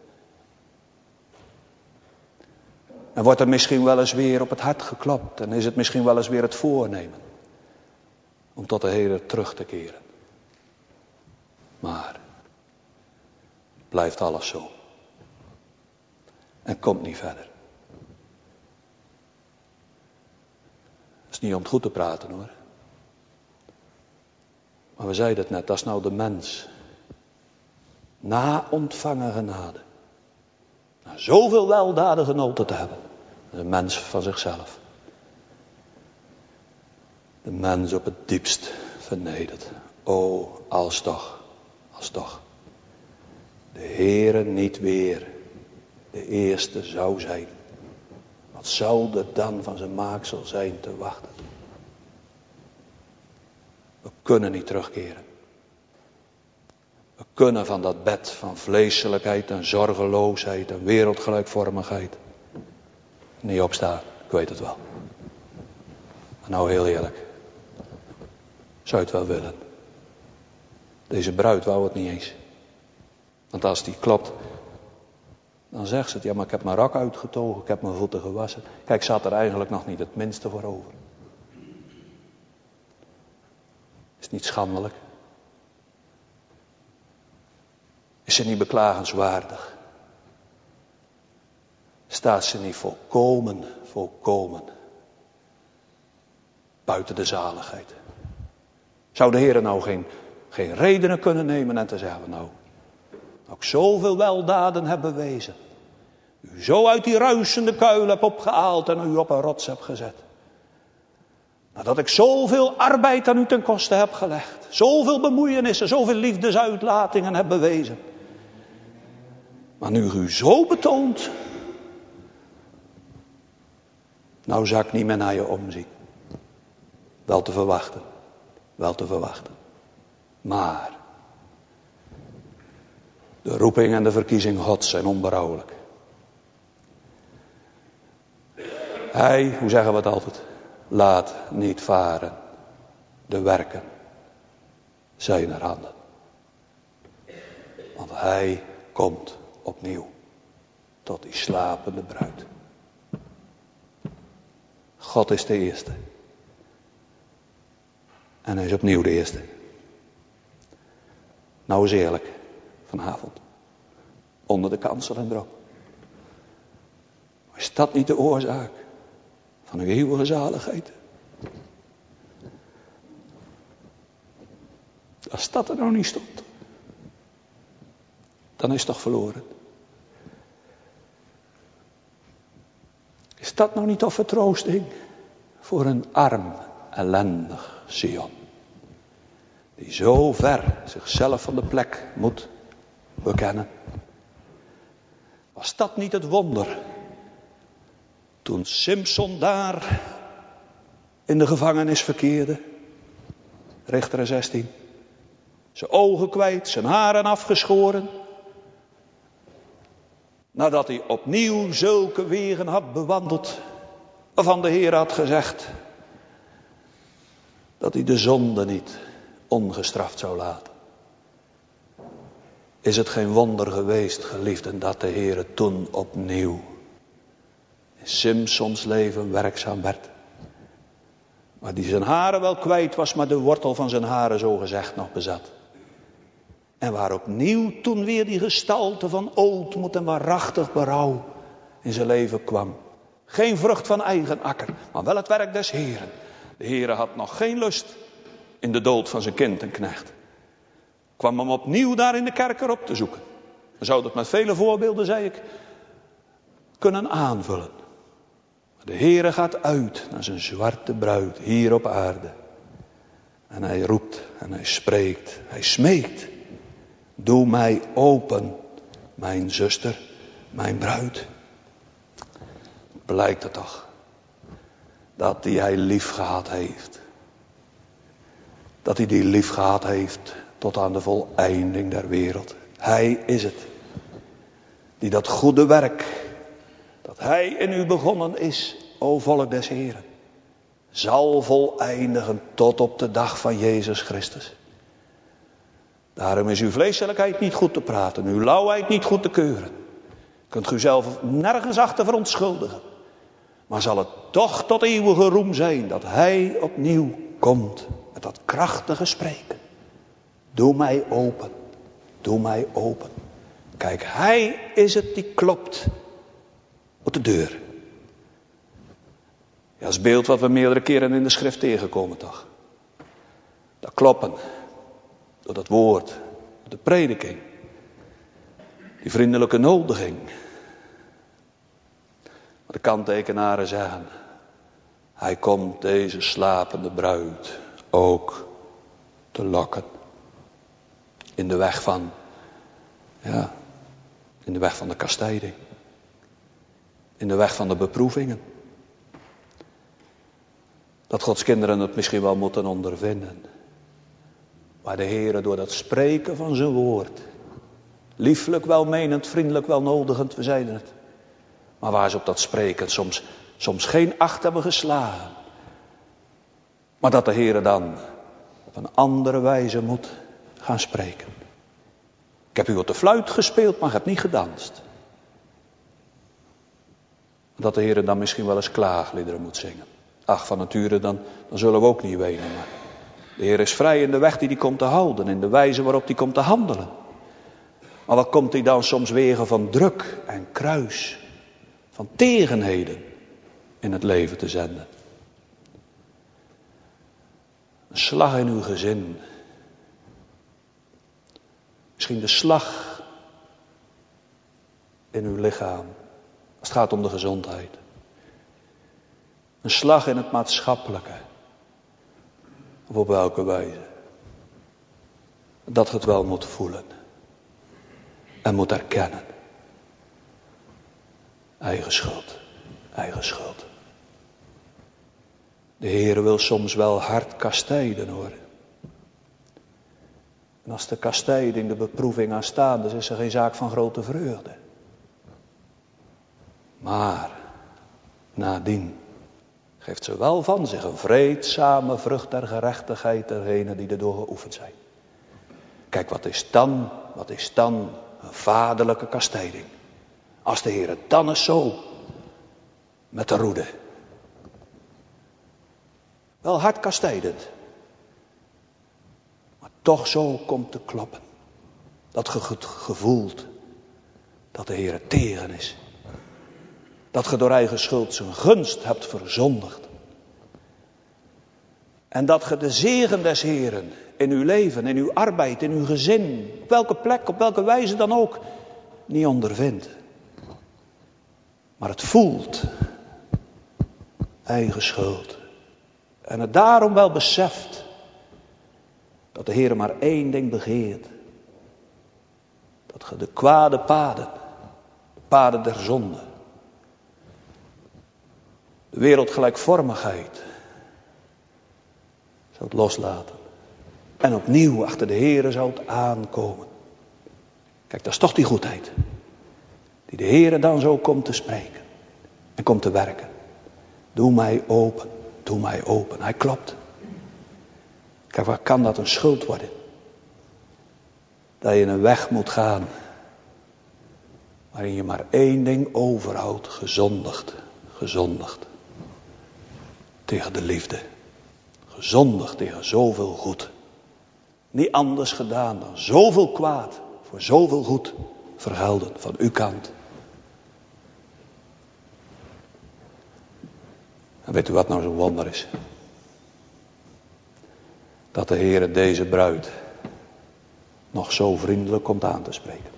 Speaker 1: En wordt er misschien wel eens weer op het hart geklopt. En is het misschien wel eens weer het voornemen. Om tot de Heer terug te keren. Maar. Blijft alles zo. En komt niet verder. Het is niet om het goed te praten, hoor. Maar we zeiden het net, dat is nou de mens. Na ontvangen genade. Na zoveel weldaden genoten te hebben. De mens van zichzelf. De mens op het diepst vernederd. O, als toch, als toch. De Heere niet weer de eerste zou zijn. Wat zou er dan van zijn maaksel zijn te wachten? We kunnen niet terugkeren. We kunnen van dat bed van vleeselijkheid en zorgeloosheid en wereldgelijkvormigheid niet opstaan. Ik weet het wel. Maar nou heel eerlijk. Zou je het wel willen? Deze bruid wou het niet eens. Want als die klopt, dan zegt ze het. Ja, maar ik heb mijn rok uitgetogen, ik heb mijn voeten gewassen. Kijk, ze had er eigenlijk nog niet het minste voor over. Is het niet schandelijk? Is ze niet beklagenswaardig? Staat ze niet volkomen, volkomen buiten de zaligheid? Zou de Heer nou geen, geen redenen kunnen nemen en te zeggen, nou, nou ik zoveel weldaden heb bewezen. U zo uit die ruisende kuil heb opgehaald en u op een rots heb gezet. Nadat ik zoveel arbeid aan u ten koste heb gelegd. Zoveel bemoeienissen, zoveel liefdesuitlatingen heb bewezen. Maar nu u zo betoont. Nou zou ik niet meer naar je omzien. Wel te verwachten. Wel te verwachten. Maar. De roeping en de verkiezing Gods zijn onberouwelijk. Hij, hoe zeggen we het altijd? Laat niet varen de werken zijner handen. Want hij komt opnieuw tot die slapende bruid. God is de eerste. En hij is opnieuw de eerste. Nou eens eerlijk, vanavond. Onder de kansel en droom. Is dat niet de oorzaak van uw eeuwige zaligheid? Als dat er nou niet stond, dan is het toch verloren. Is dat nou niet toch vertroosting voor een arm, ellendig Sion? Die zo ver zichzelf van de plek moet bekennen. Was dat niet het wonder? Toen Simson daar in de gevangenis verkeerde. Richteren zestien. Zijn ogen kwijt, zijn haren afgeschoren. Nadat hij opnieuw zulke wegen had bewandeld. Waarvan de Heer had gezegd. Dat hij de zonde niet ongestraft zou laten. Is het geen wonder geweest, geliefden, dat de Heer toen opnieuw in Simsons leven werkzaam werd. Maar die zijn haren wel kwijt was, maar de wortel van zijn haren zo gezegd nog bezat. En waar opnieuw toen weer die gestalte van ootmoed en waarachtig berouw in zijn leven kwam. Geen vrucht van eigen akker, maar wel het werk des Heeren. De Heere had nog geen lust in de dood van zijn kind en knecht. Kwam hem opnieuw daar in de kerker op te zoeken. We zouden het met vele voorbeelden, zei ik, kunnen aanvullen. De Heere gaat uit naar zijn zwarte bruid hier op aarde. En hij roept en hij spreekt, hij smeekt. Doe mij open, mijn zuster, mijn bruid. Blijkt het toch dat die hij lief gehad heeft. Dat hij die lief gehad heeft tot aan de voleinding der wereld. Hij is het die dat goede werk dat hij in u begonnen is, o volk des Heren, zal voleindigen tot op de dag van Jezus Christus. Daarom is uw vleeselijkheid niet goed te praten, uw lauwheid niet goed te keuren. Kunt u zelf nergens achter verontschuldigen. Maar zal het toch tot eeuwige roem zijn dat hij opnieuw komt met dat krachtige spreken. Doe mij open, doe mij open. Kijk, hij is het die klopt op de deur. Ja, dat is beeld wat we meerdere keren in de schrift tegenkomen toch. Dat kloppen. Door dat woord. Door de prediking. Die vriendelijke nodiging. Maar de kanttekenaren zeggen. Hij komt deze slapende bruid ook te lokken. In de weg van. Ja. In de weg van de kastijding. In de weg van de beproevingen. Dat Gods kinderen het misschien wel moeten ondervinden. Maar de Heere door dat spreken van zijn woord. Lieflijk, welmenend, vriendelijk, welnodigend, we zeiden het. Maar waar ze op dat spreken soms, soms geen acht hebben geslagen. Maar dat de Heere dan op een andere wijze moet gaan spreken. Ik heb u op de fluit gespeeld, maar ik heb niet gedanst. Dat de Heere dan misschien wel eens klaagliederen moet zingen. Ach, van nature dan, dan zullen we ook niet wenen. Maar De Heer is vrij in de weg die hij komt te houden, in de wijze waarop hij komt te handelen. Maar wat komt hij dan soms wegen van druk en kruis, van tegenheden in het leven te zenden? Een slag in uw gezin. Misschien de slag in uw lichaam, als het gaat om de gezondheid. Een slag in het maatschappelijke. Of op welke wijze. Dat je het wel moet voelen. En moet erkennen. Eigen schuld. Eigen schuld. De Heer wil soms wel hard kastijden hoor. En als de kastijding, de beproeving aanstaande is, is er geen zaak van grote vreugde. Maar nadien geeft ze wel van zich een vreedzame vrucht der gerechtigheid dergenen die erdoor geoefend zijn. Kijk, wat is dan, wat is dan een vaderlijke kastijding? Als de Heer het dan eens zo met de roede. Wel hard kastijdend. Maar toch zo komt te kloppen. Dat je het gevoelt dat de Heer tegen is. Dat je door eigen schuld zijn gunst hebt verzondigd. En dat je de zegen des Heeren in uw leven, in uw arbeid, in uw gezin, op welke plek, op welke wijze dan ook, niet ondervindt. Maar het voelt. Eigen schuld. En het daarom wel beseft dat de Heer maar één ding begeert. Dat je de kwade paden, de paden der zonde, de wereldgelijkvormigheid zoudt loslaten. En opnieuw achter de Heere zoudt aankomen. Kijk, dat is toch die goedheid. Die de Heere dan zo komt te spreken. En komt te werken. Doe mij open. Doe mij open. Hij klopt. Kijk, waar kan dat een schuld worden? Dat je een weg moet gaan. Waarin je maar één ding overhoudt. Gezondigd. Gezondigd. Tegen de liefde. Gezondigd tegen zoveel goed. Niet anders gedaan dan zoveel kwaad. Voor zoveel goed vergelden van uw kant. En weet u wat nou zo'n wonder is? Dat de Heer deze bruid nog zo vriendelijk komt aan te spreken.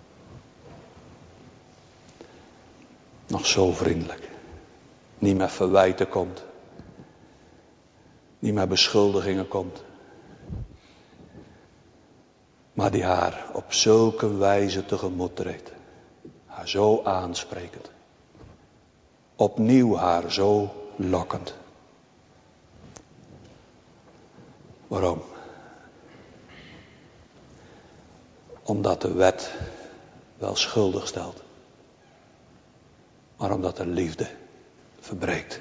Speaker 1: Nog zo vriendelijk. Niet met verwijten komt. Niet met beschuldigingen komt. Maar die haar op zulke wijze tegemoet treedt. Haar zo aansprekend. Opnieuw haar zo lokkend. Waarom? Omdat de wet wel schuldig stelt. Maar omdat de liefde verbreekt.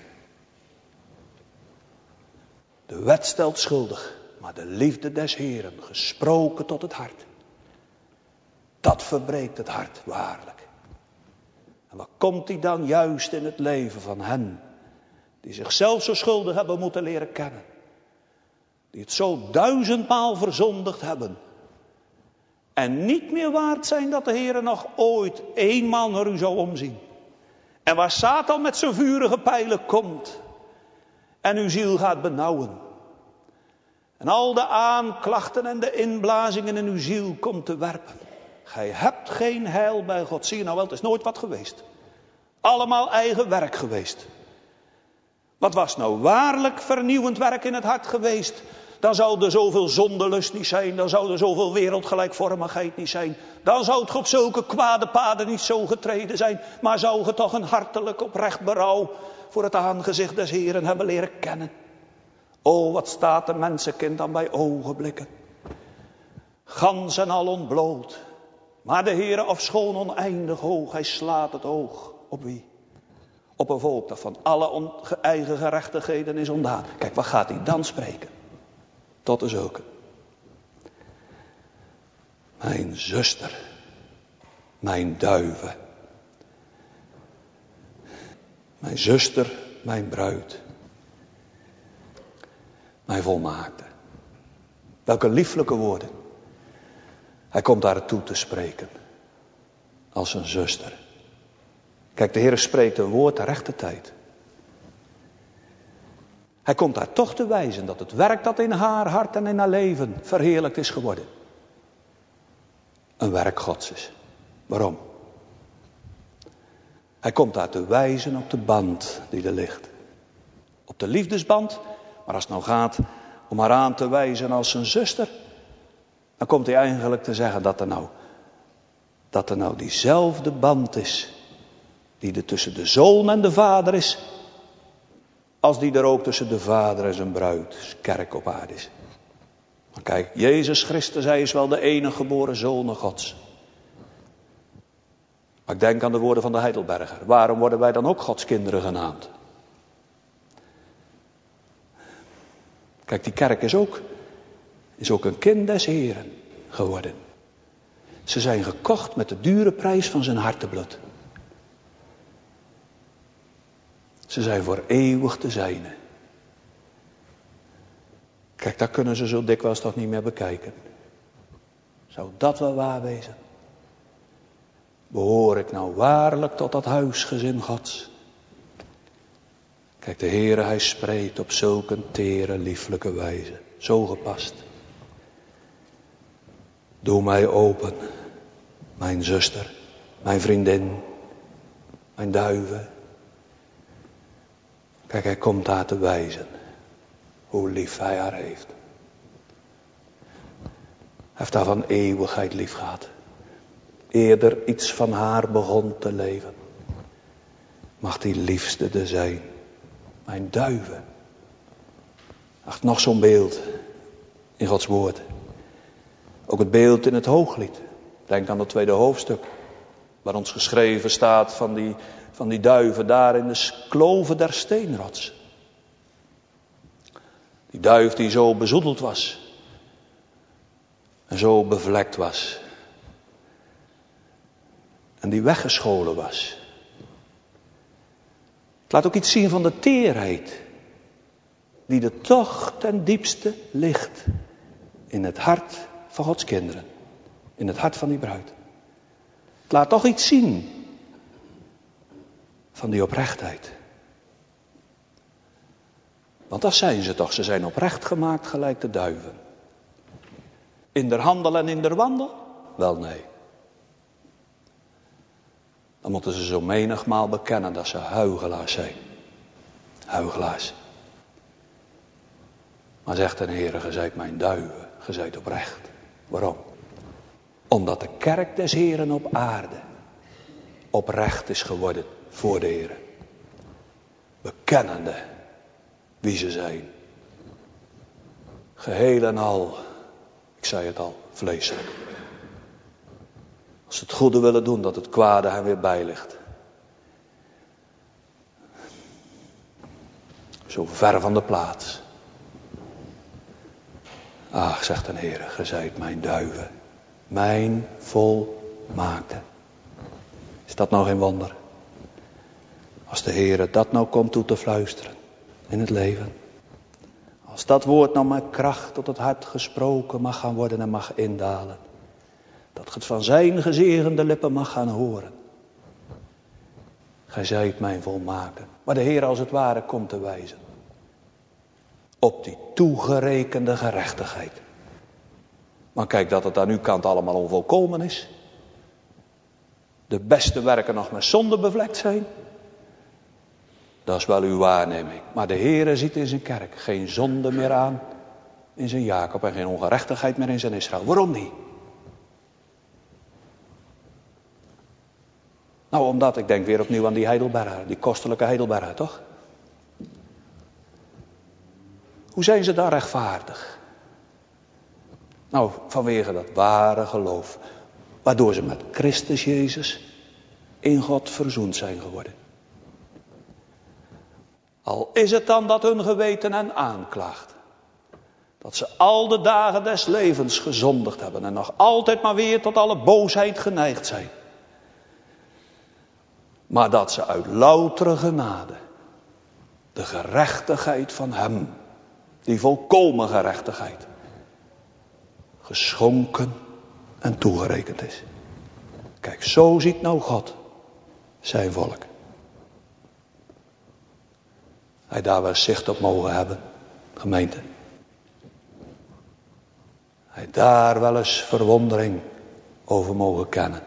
Speaker 1: De wet stelt schuldig. Maar de liefde des Heeren, gesproken tot het hart. Dat verbreekt het hart, waarlijk. En wat komt die dan juist in het leven van hen, die zichzelf zo schuldig hebben moeten leren kennen. Die het zo duizendmaal verzondigd hebben. En niet meer waard zijn dat de Heere nog ooit eenmaal naar u zou omzien. En waar Satan met zijn vurige pijlen komt. En uw ziel gaat benauwen. En al de aanklachten en de inblazingen in uw ziel komt te werpen. Gij hebt geen heil bij God. Zie je nou wel, het is nooit wat geweest. Allemaal eigen werk geweest. Wat was nou waarlijk vernieuwend werk in het hart geweest? Dan zou er zoveel zondelust niet zijn. Dan zou er zoveel wereldgelijkvormigheid niet zijn. Dan zou het op zulke kwade paden niet zo getreden zijn. Maar zou het toch een hartelijk oprecht berouw voor het aangezicht des Heeren hebben leren kennen. O, wat staat de mensenkind dan bij ogenblikken. Gans en al ontbloot. Maar de Heere ofschoon oneindig hoog, hij slaat het oog. Op wie? Op een volk dat van alle on- eigen gerechtigheden is ontdaan. Kijk, wat gaat hij dan spreken? Tot de zulke. Mijn zuster. Mijn duiven. Mijn zuster, mijn bruid. Mijn volmaakte. Welke lieflijke woorden. Hij komt daar toe te spreken. Als een zuster. Kijk, de Heer spreekt een woord de rechte tijd. Hij komt daar toch te wijzen dat het werk dat in haar hart en in haar leven verheerlijkt is geworden. Een werk Gods is. Waarom? Hij komt daar te wijzen op de band die er ligt. Op de liefdesband. Maar als het nou gaat om haar aan te wijzen als een zuster. Dan komt hij eigenlijk te zeggen dat er nou, dat er nou diezelfde band is. Die er tussen de zoon en de vader is. Als die er ook tussen de vader en zijn bruid, zijn kerk op aarde is. Maar kijk, Jezus Christus, hij is wel de enige geboren zoon Gods. Maar ik denk aan de woorden van de Heidelberger. Waarom worden wij dan ook Gods kinderen genaamd? Kijk, die kerk is ook, is ook een kind des Heren geworden. Ze zijn gekocht met de dure prijs van zijn hartebloed. Ze zijn voor eeuwig te zijne. Kijk, daar kunnen ze zo dikwijls toch niet meer bekijken. Zou dat wel waar wezen? Behoor ik nou waarlijk tot dat huisgezin Gods? Kijk, de Heere, hij spreekt op zulke tere, lieflijke wijze. Zo gepast. Doe mij open, mijn zuster, mijn vriendin, mijn duiven. Kijk, hij komt daar te wijzen hoe lief hij haar heeft. Hij heeft haar van eeuwigheid lief gehad. Eerder iets van haar begon te leven. Mag die liefste de zijn. Mijn duiven. Ach, nog zo'n beeld in Gods woord. Ook het beeld in het Hooglied. Denk aan dat tweede hoofdstuk. Waar ons geschreven staat van die, van die duiven daar in de kloven der steenrots. Die duif die zo bezoedeld was. En zo bevlekt was. En die weggescholen was. Het laat ook iets zien van de teerheid. Die er toch ten diepste ligt. In het hart van Gods kinderen. In het hart van die bruid. Het laat toch iets zien. Van die oprechtheid. Want dat zijn ze toch. Ze zijn oprecht gemaakt gelijk de duiven. In der handel en in der wandel? Wel nee. Dan moeten ze zo menigmaal bekennen dat ze huichelaars zijn. Huichelaars. Maar zegt de Heer, ge zijt mijn duiven, ge zijt oprecht. Waarom? Omdat de kerk des Heeren op aarde oprecht is geworden voor de Heer. Bekennende wie ze zijn. Geheel en al, ik zei het al, vleeselijk. Als ze het goede willen doen, dat het kwade hen weer bij ligt. Zo ver van de plaats. Ach, zegt de Heer, ge zijt mijn duiven. Mijn volmaakte. Is dat nou geen wonder? Als de Heer dat nou komt toe te fluisteren. In het leven. Als dat woord nou met kracht tot het hart gesproken mag gaan worden en mag indalen. Dat je het van zijn gezegende lippen mag gaan horen. Gij zijt mijn volmaakte. Maar de Heer als het ware komt te wijzen. Op die toegerekende gerechtigheid. Maar kijk dat het aan uw kant allemaal onvolkomen is. De beste werken nog met zonde bevlekt zijn. Dat is wel uw waarneming. Maar de Heere ziet in zijn kerk geen zonde meer aan in zijn Jacob en geen ongerechtigheid meer in zijn Israël. Waarom niet? Nou, omdat, ik denk weer opnieuw aan die Heidelberger, die kostelijke Heidelberger, toch? Hoe zijn ze dan rechtvaardig? Nou, vanwege dat ware geloof, waardoor ze met Christus Jezus in God verzoend zijn geworden. Al is het dan dat hun geweten hen aanklaagt. Dat ze al de dagen des levens gezondigd hebben en nog altijd maar weer tot alle boosheid geneigd zijn. Maar dat ze uit loutere genade de gerechtigheid van hem, die volkomen gerechtigheid, geschonken en toegerekend is. Kijk, zo ziet nou God zijn volk. Hij daar wel zicht op mogen hebben, gemeente. Hij daar wel eens verwondering over mogen kennen.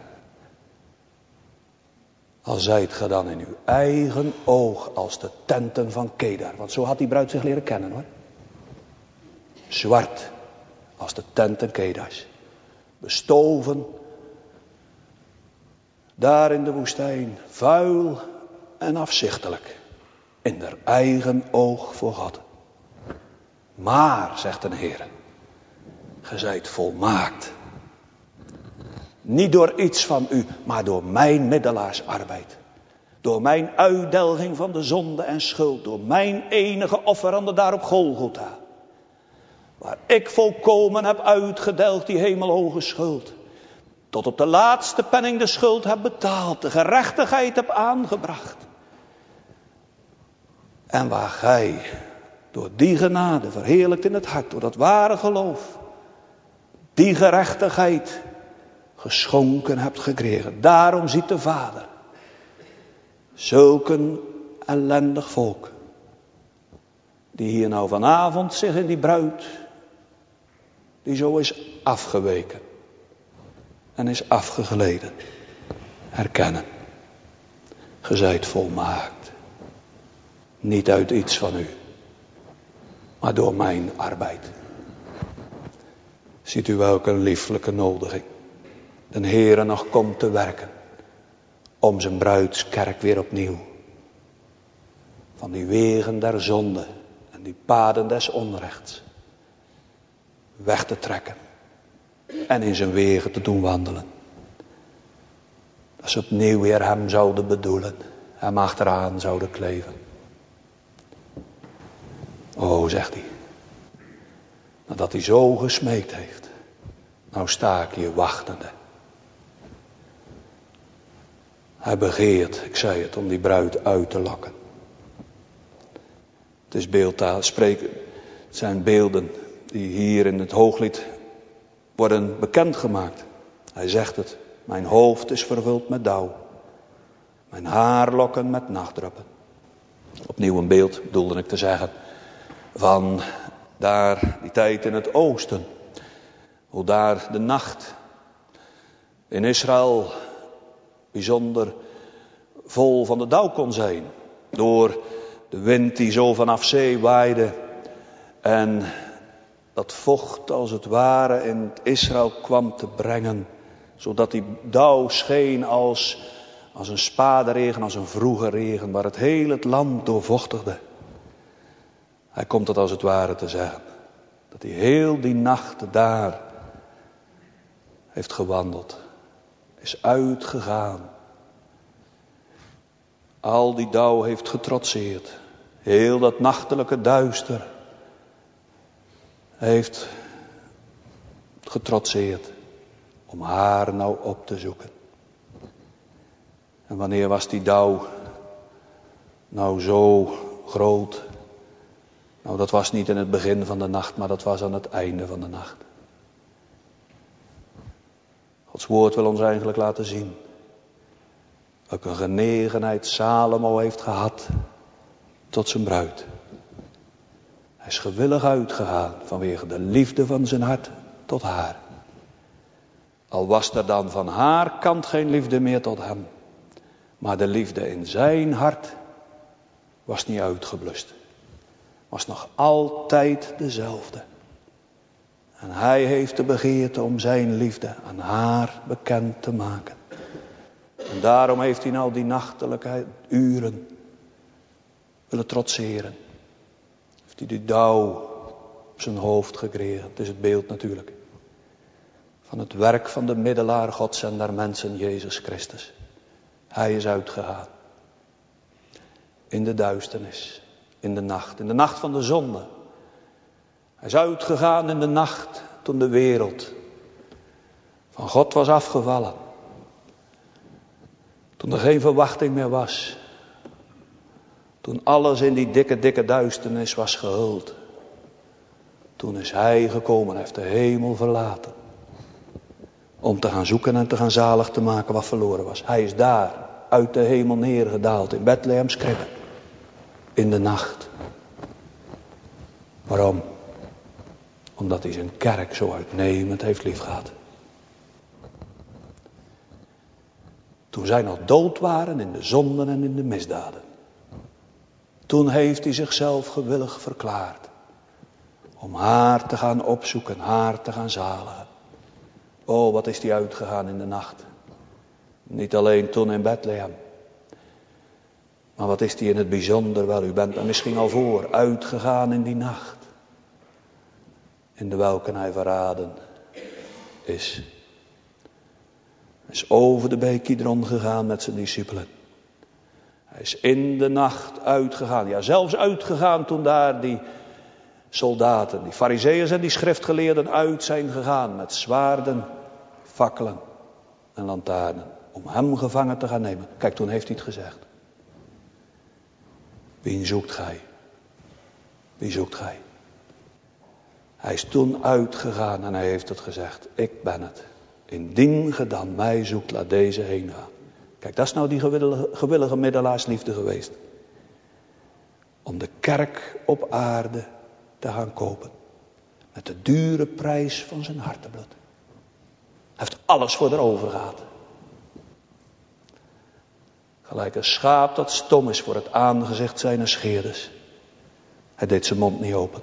Speaker 1: Al zijt ge dan in uw eigen oog als de tenten van Kedar. Want zo had die bruid zich leren kennen hoor. Zwart als de tenten Kedars. Bestoven. Daar in de woestijn. Vuil en afzichtelijk. In haar eigen oog voor God. Maar, zegt de Heer. Ge zijt volmaakt. Niet door iets van u, maar door mijn middelaarsarbeid. Door mijn uitdelging van de zonde en schuld. Door mijn enige offerande daar op Golgotha. Waar ik volkomen heb uitgedelgd die hemelhoge schuld. Tot op de laatste penning de schuld heb betaald. De gerechtigheid heb aangebracht. En waar gij door die genade verheerlijkt in het hart. Door dat ware geloof. Die gerechtigheid geschonken hebt gekregen. Daarom ziet de Vader zulk een ellendig volk. Die hier nou vanavond zich in die bruid. Die zo is afgeweken. En is afgegleden. Herkennen. Ge zijt volmaakt. Niet uit iets van u. Maar door mijn arbeid. Ziet u welke lieflijke nodiging. De Heere nog komt te werken. Om zijn bruidskerk weer opnieuw. Van die wegen der zonde. En die paden des onrechts. Weg te trekken. En in zijn wegen te doen wandelen. Dat ze opnieuw weer hem zouden bedoelen. Hem achteraan zouden kleven. O, zegt hij. Nadat hij zo gesmeekt heeft. Nou sta ik hier wachtende. Hij begeert, ik zei het, om die bruid uit te lokken. Het is beeldtaal, spreken, het zijn beelden die hier in het Hooglied worden bekendgemaakt. Hij zegt het, mijn hoofd is vervuld met dauw. Mijn haarlokken met nachtdruppen. Opnieuw een beeld, bedoelde ik te zeggen, van daar die tijd in het oosten. Hoe daar de nacht in Israël bijzonder vol van de dauw kon zijn. Door de wind die zo vanaf zee waaide. En dat vocht als het ware in Israël kwam te brengen. Zodat die dauw scheen als, als een spaderegen, als een vroege regen. Waar het heel het land doorvochtigde. Hij komt het als het ware te zeggen. Dat hij heel die nacht daar heeft gewandeld. Is uitgegaan. Al die dauw heeft getrotseerd. Heel dat nachtelijke duister heeft getrotseerd. Om haar nou op te zoeken. En wanneer was die dauw nou zo groot? Nou, dat was niet in het begin van de nacht, maar dat was aan het einde van de nacht. Gods woord wil ons eigenlijk laten zien. Welke genegenheid Salomo heeft gehad tot zijn bruid. Hij is gewillig uitgegaan vanwege de liefde van zijn hart tot haar. Al was er dan van haar kant geen liefde meer tot hem. Maar de liefde in zijn hart was niet uitgeblust. Was nog altijd dezelfde. En hij heeft de begeerte om zijn liefde aan haar bekend te maken. En daarom heeft hij nou die nachtelijke uren willen trotseren. Heeft hij die dauw op zijn hoofd gekregen. Het is het beeld natuurlijk. Van het werk van de middelaar Gods en der mensen Jezus Christus. Hij is uitgegaan. In de duisternis. In de nacht. In de nacht van de zonde. Hij is uitgegaan in de nacht toen de wereld van God was afgevallen. Toen er geen verwachting meer was. Toen alles in die dikke, dikke duisternis was gehuld. Toen is hij gekomen en heeft de hemel verlaten. Om te gaan zoeken en te gaan zalig te maken wat verloren was. Hij is daar uit de hemel neergedaald in Bethlehems kribbe. In de nacht. Waarom? Omdat hij zijn kerk zo uitnemend heeft liefgehad. Toen zij nog dood waren in de zonden en in de misdaden. Toen heeft hij zichzelf gewillig verklaard. Om haar te gaan opzoeken, haar te gaan zaligen. Oh, wat is hij uitgegaan in de nacht. Niet alleen toen in Bethlehem. Maar wat is hij in het bijzonder wel. U bent er misschien al voor uitgegaan in die nacht. In de welke hij verraden is. Hij is over de beek Kidron gegaan met zijn discipelen. Hij is in de nacht uitgegaan. Ja, zelfs uitgegaan toen daar die soldaten, die farizeeërs en die schriftgeleerden uit zijn gegaan. Met zwaarden, fakkelen en lantaarnen. Om hem gevangen te gaan nemen. Kijk, toen heeft hij het gezegd. Wie zoekt gij? Wie zoekt gij? Hij is toen uitgegaan en hij heeft het gezegd. Ik ben het. Indien ge dan mij zoekt, laat deze heen gaan. Kijk, dat is nou die gewillige, gewillige middelaarsliefde geweest. Om de kerk op aarde te gaan kopen. Met de dure prijs van zijn hartebloed. Hij heeft alles voor erover gehad. Gelijk een schaap dat stom is voor het aangezicht zijner scheerders. Hij deed zijn mond niet open.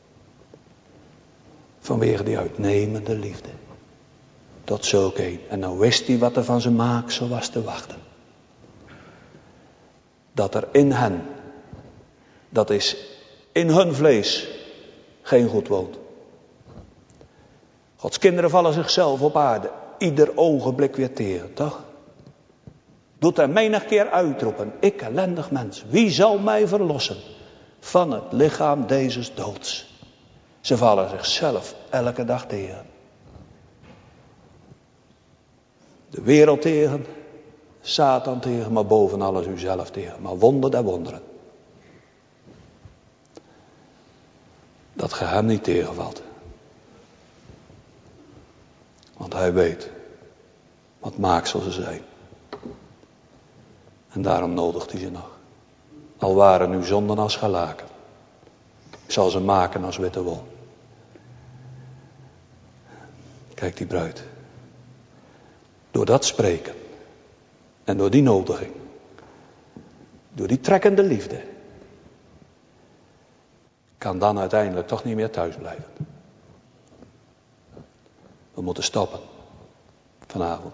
Speaker 1: Vanwege die uitnemende liefde. Tot zulk een. En nou wist hij wat er van zijn maaksel was te wachten. Dat er in hen, dat is in hun vlees, geen goed woont. Gods kinderen vallen zichzelf op aarde ieder ogenblik weer tegen, toch? Doet hij menig keer uitroepen, ik ellendig mens, wie zal mij verlossen van het lichaam dezes doods? Ze vallen zichzelf elke dag tegen. De wereld tegen, Satan tegen, maar boven alles uzelf tegen. Maar wonder der wonderen. Dat ge hem niet tegenvalt. Want hij weet wat maaksel ze zijn. En daarom nodigt hij ze nog. Al waren uw zonden als gelaken. Ik zal ze maken als witte wol. Kijk die bruid. Door dat spreken. En door die nodiging. Door die trekkende liefde. Kan dan uiteindelijk toch niet meer thuis blijven. We moeten stoppen. Vanavond.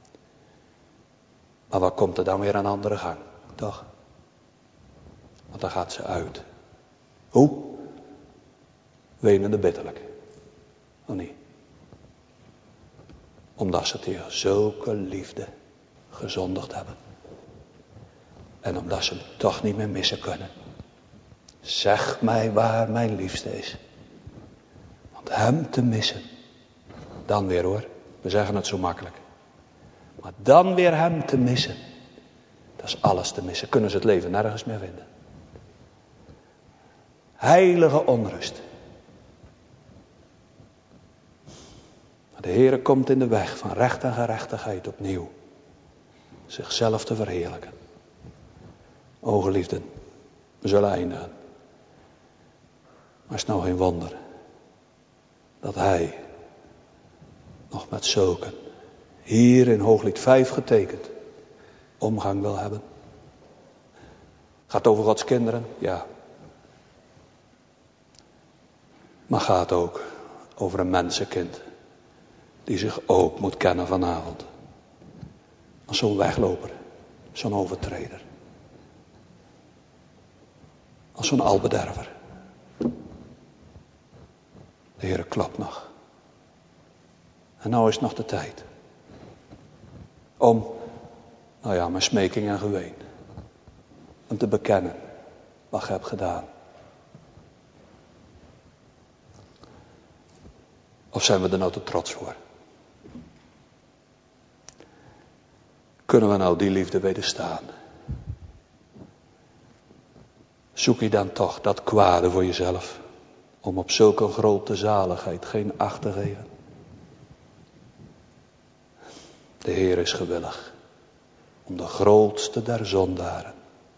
Speaker 1: Maar wat komt er dan weer aan andere gang? Toch? Want dan gaat ze uit. Hoe? Wenende bitterlijk. Of niet? Omdat ze tegen zulke liefde gezondigd hebben. En omdat ze hem toch niet meer missen kunnen. Zeg mij waar mijn liefste is. Want hem te missen. Dan weer hoor. We zeggen het zo makkelijk. Maar dan weer hem te missen. Dat is alles te missen. Kunnen ze het leven nergens meer vinden. Heilige onrust. Maar de Heere komt in de weg van recht en gerechtigheid opnieuw. Zichzelf te verheerlijken. O geliefden, we zullen eindigen. Maar het is nou geen wonder. Dat hij nog met zulken. Hier in Hooglied vijf getekend. Omgang wil hebben. Gaat over Gods kinderen? Ja. Maar gaat ook over een mensenkind. Die zich ook moet kennen vanavond. Als zo'n wegloper. Zo'n overtreder. Als zo'n albederver. De Heere klopt nog. En nou is nog de tijd. Om, nou ja, mijn smeking en geween. Om te bekennen wat je hebt gedaan. Of zijn we er nou te trots voor? Kunnen we nou die liefde wederstaan? Zoek je dan toch dat kwade voor jezelf? om op zulke grote zaligheid geen acht te geven. De Heer is gewillig om de grootste der zondaren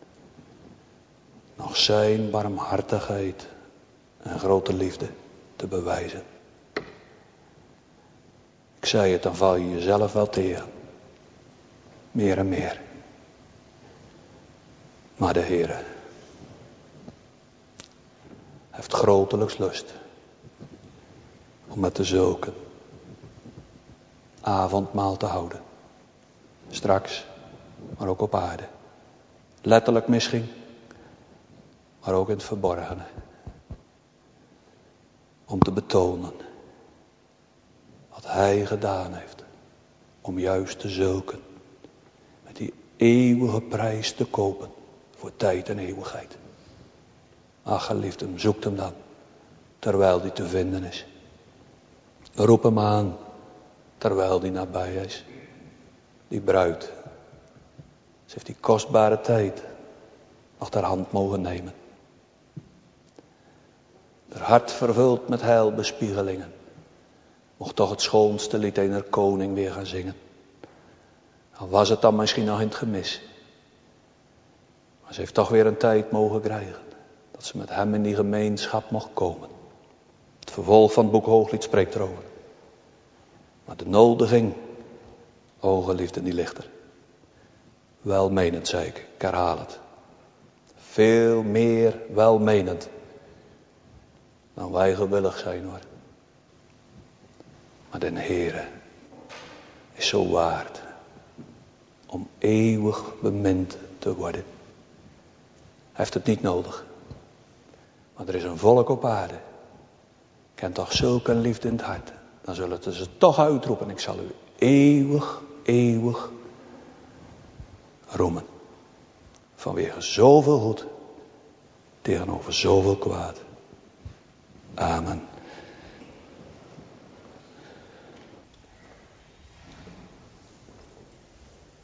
Speaker 1: nog zijn barmhartigheid en grote liefde te bewijzen. Ik zei het, dan val je jezelf wel tegen. Meer en meer. Maar de Heer heeft grotelijks lust om met de zulken avondmaal te houden. Straks, maar ook op aarde. Letterlijk misschien, maar ook in het verborgene. Om te betonen wat Hij gedaan heeft. Om juist de zulken met die eeuwige prijs te kopen voor tijd en eeuwigheid. Ach, geliefden, zoekt hem dan, terwijl die te vinden is. Roep hem aan, terwijl die nabij is. Die bruid, ze heeft die kostbare tijd nog ter hand mogen nemen. Haar hart vervuld met heilbespiegelingen, mocht toch het schoonste lied eener koning weer gaan zingen. Al was het dan misschien nog in het gemis. Maar ze heeft toch weer een tijd mogen krijgen. Dat ze met hem in die gemeenschap mocht komen. Het vervolg van het boek Hooglied spreekt erover. Maar de nodiging, o geliefden, die ligt er. Welmenend, zei ik, ik herhaal het. Veel meer welmenend dan wij gewillig zijn, hoor. Maar den Heere is zo waard om eeuwig bemind te worden. Hij heeft het niet nodig. Maar er is een volk op aarde. Kent toch zulke liefde in het hart. Dan zullen ze toch uitroepen. Ik zal u eeuwig, eeuwig roemen. Vanwege zoveel goed tegenover zoveel kwaad. Amen.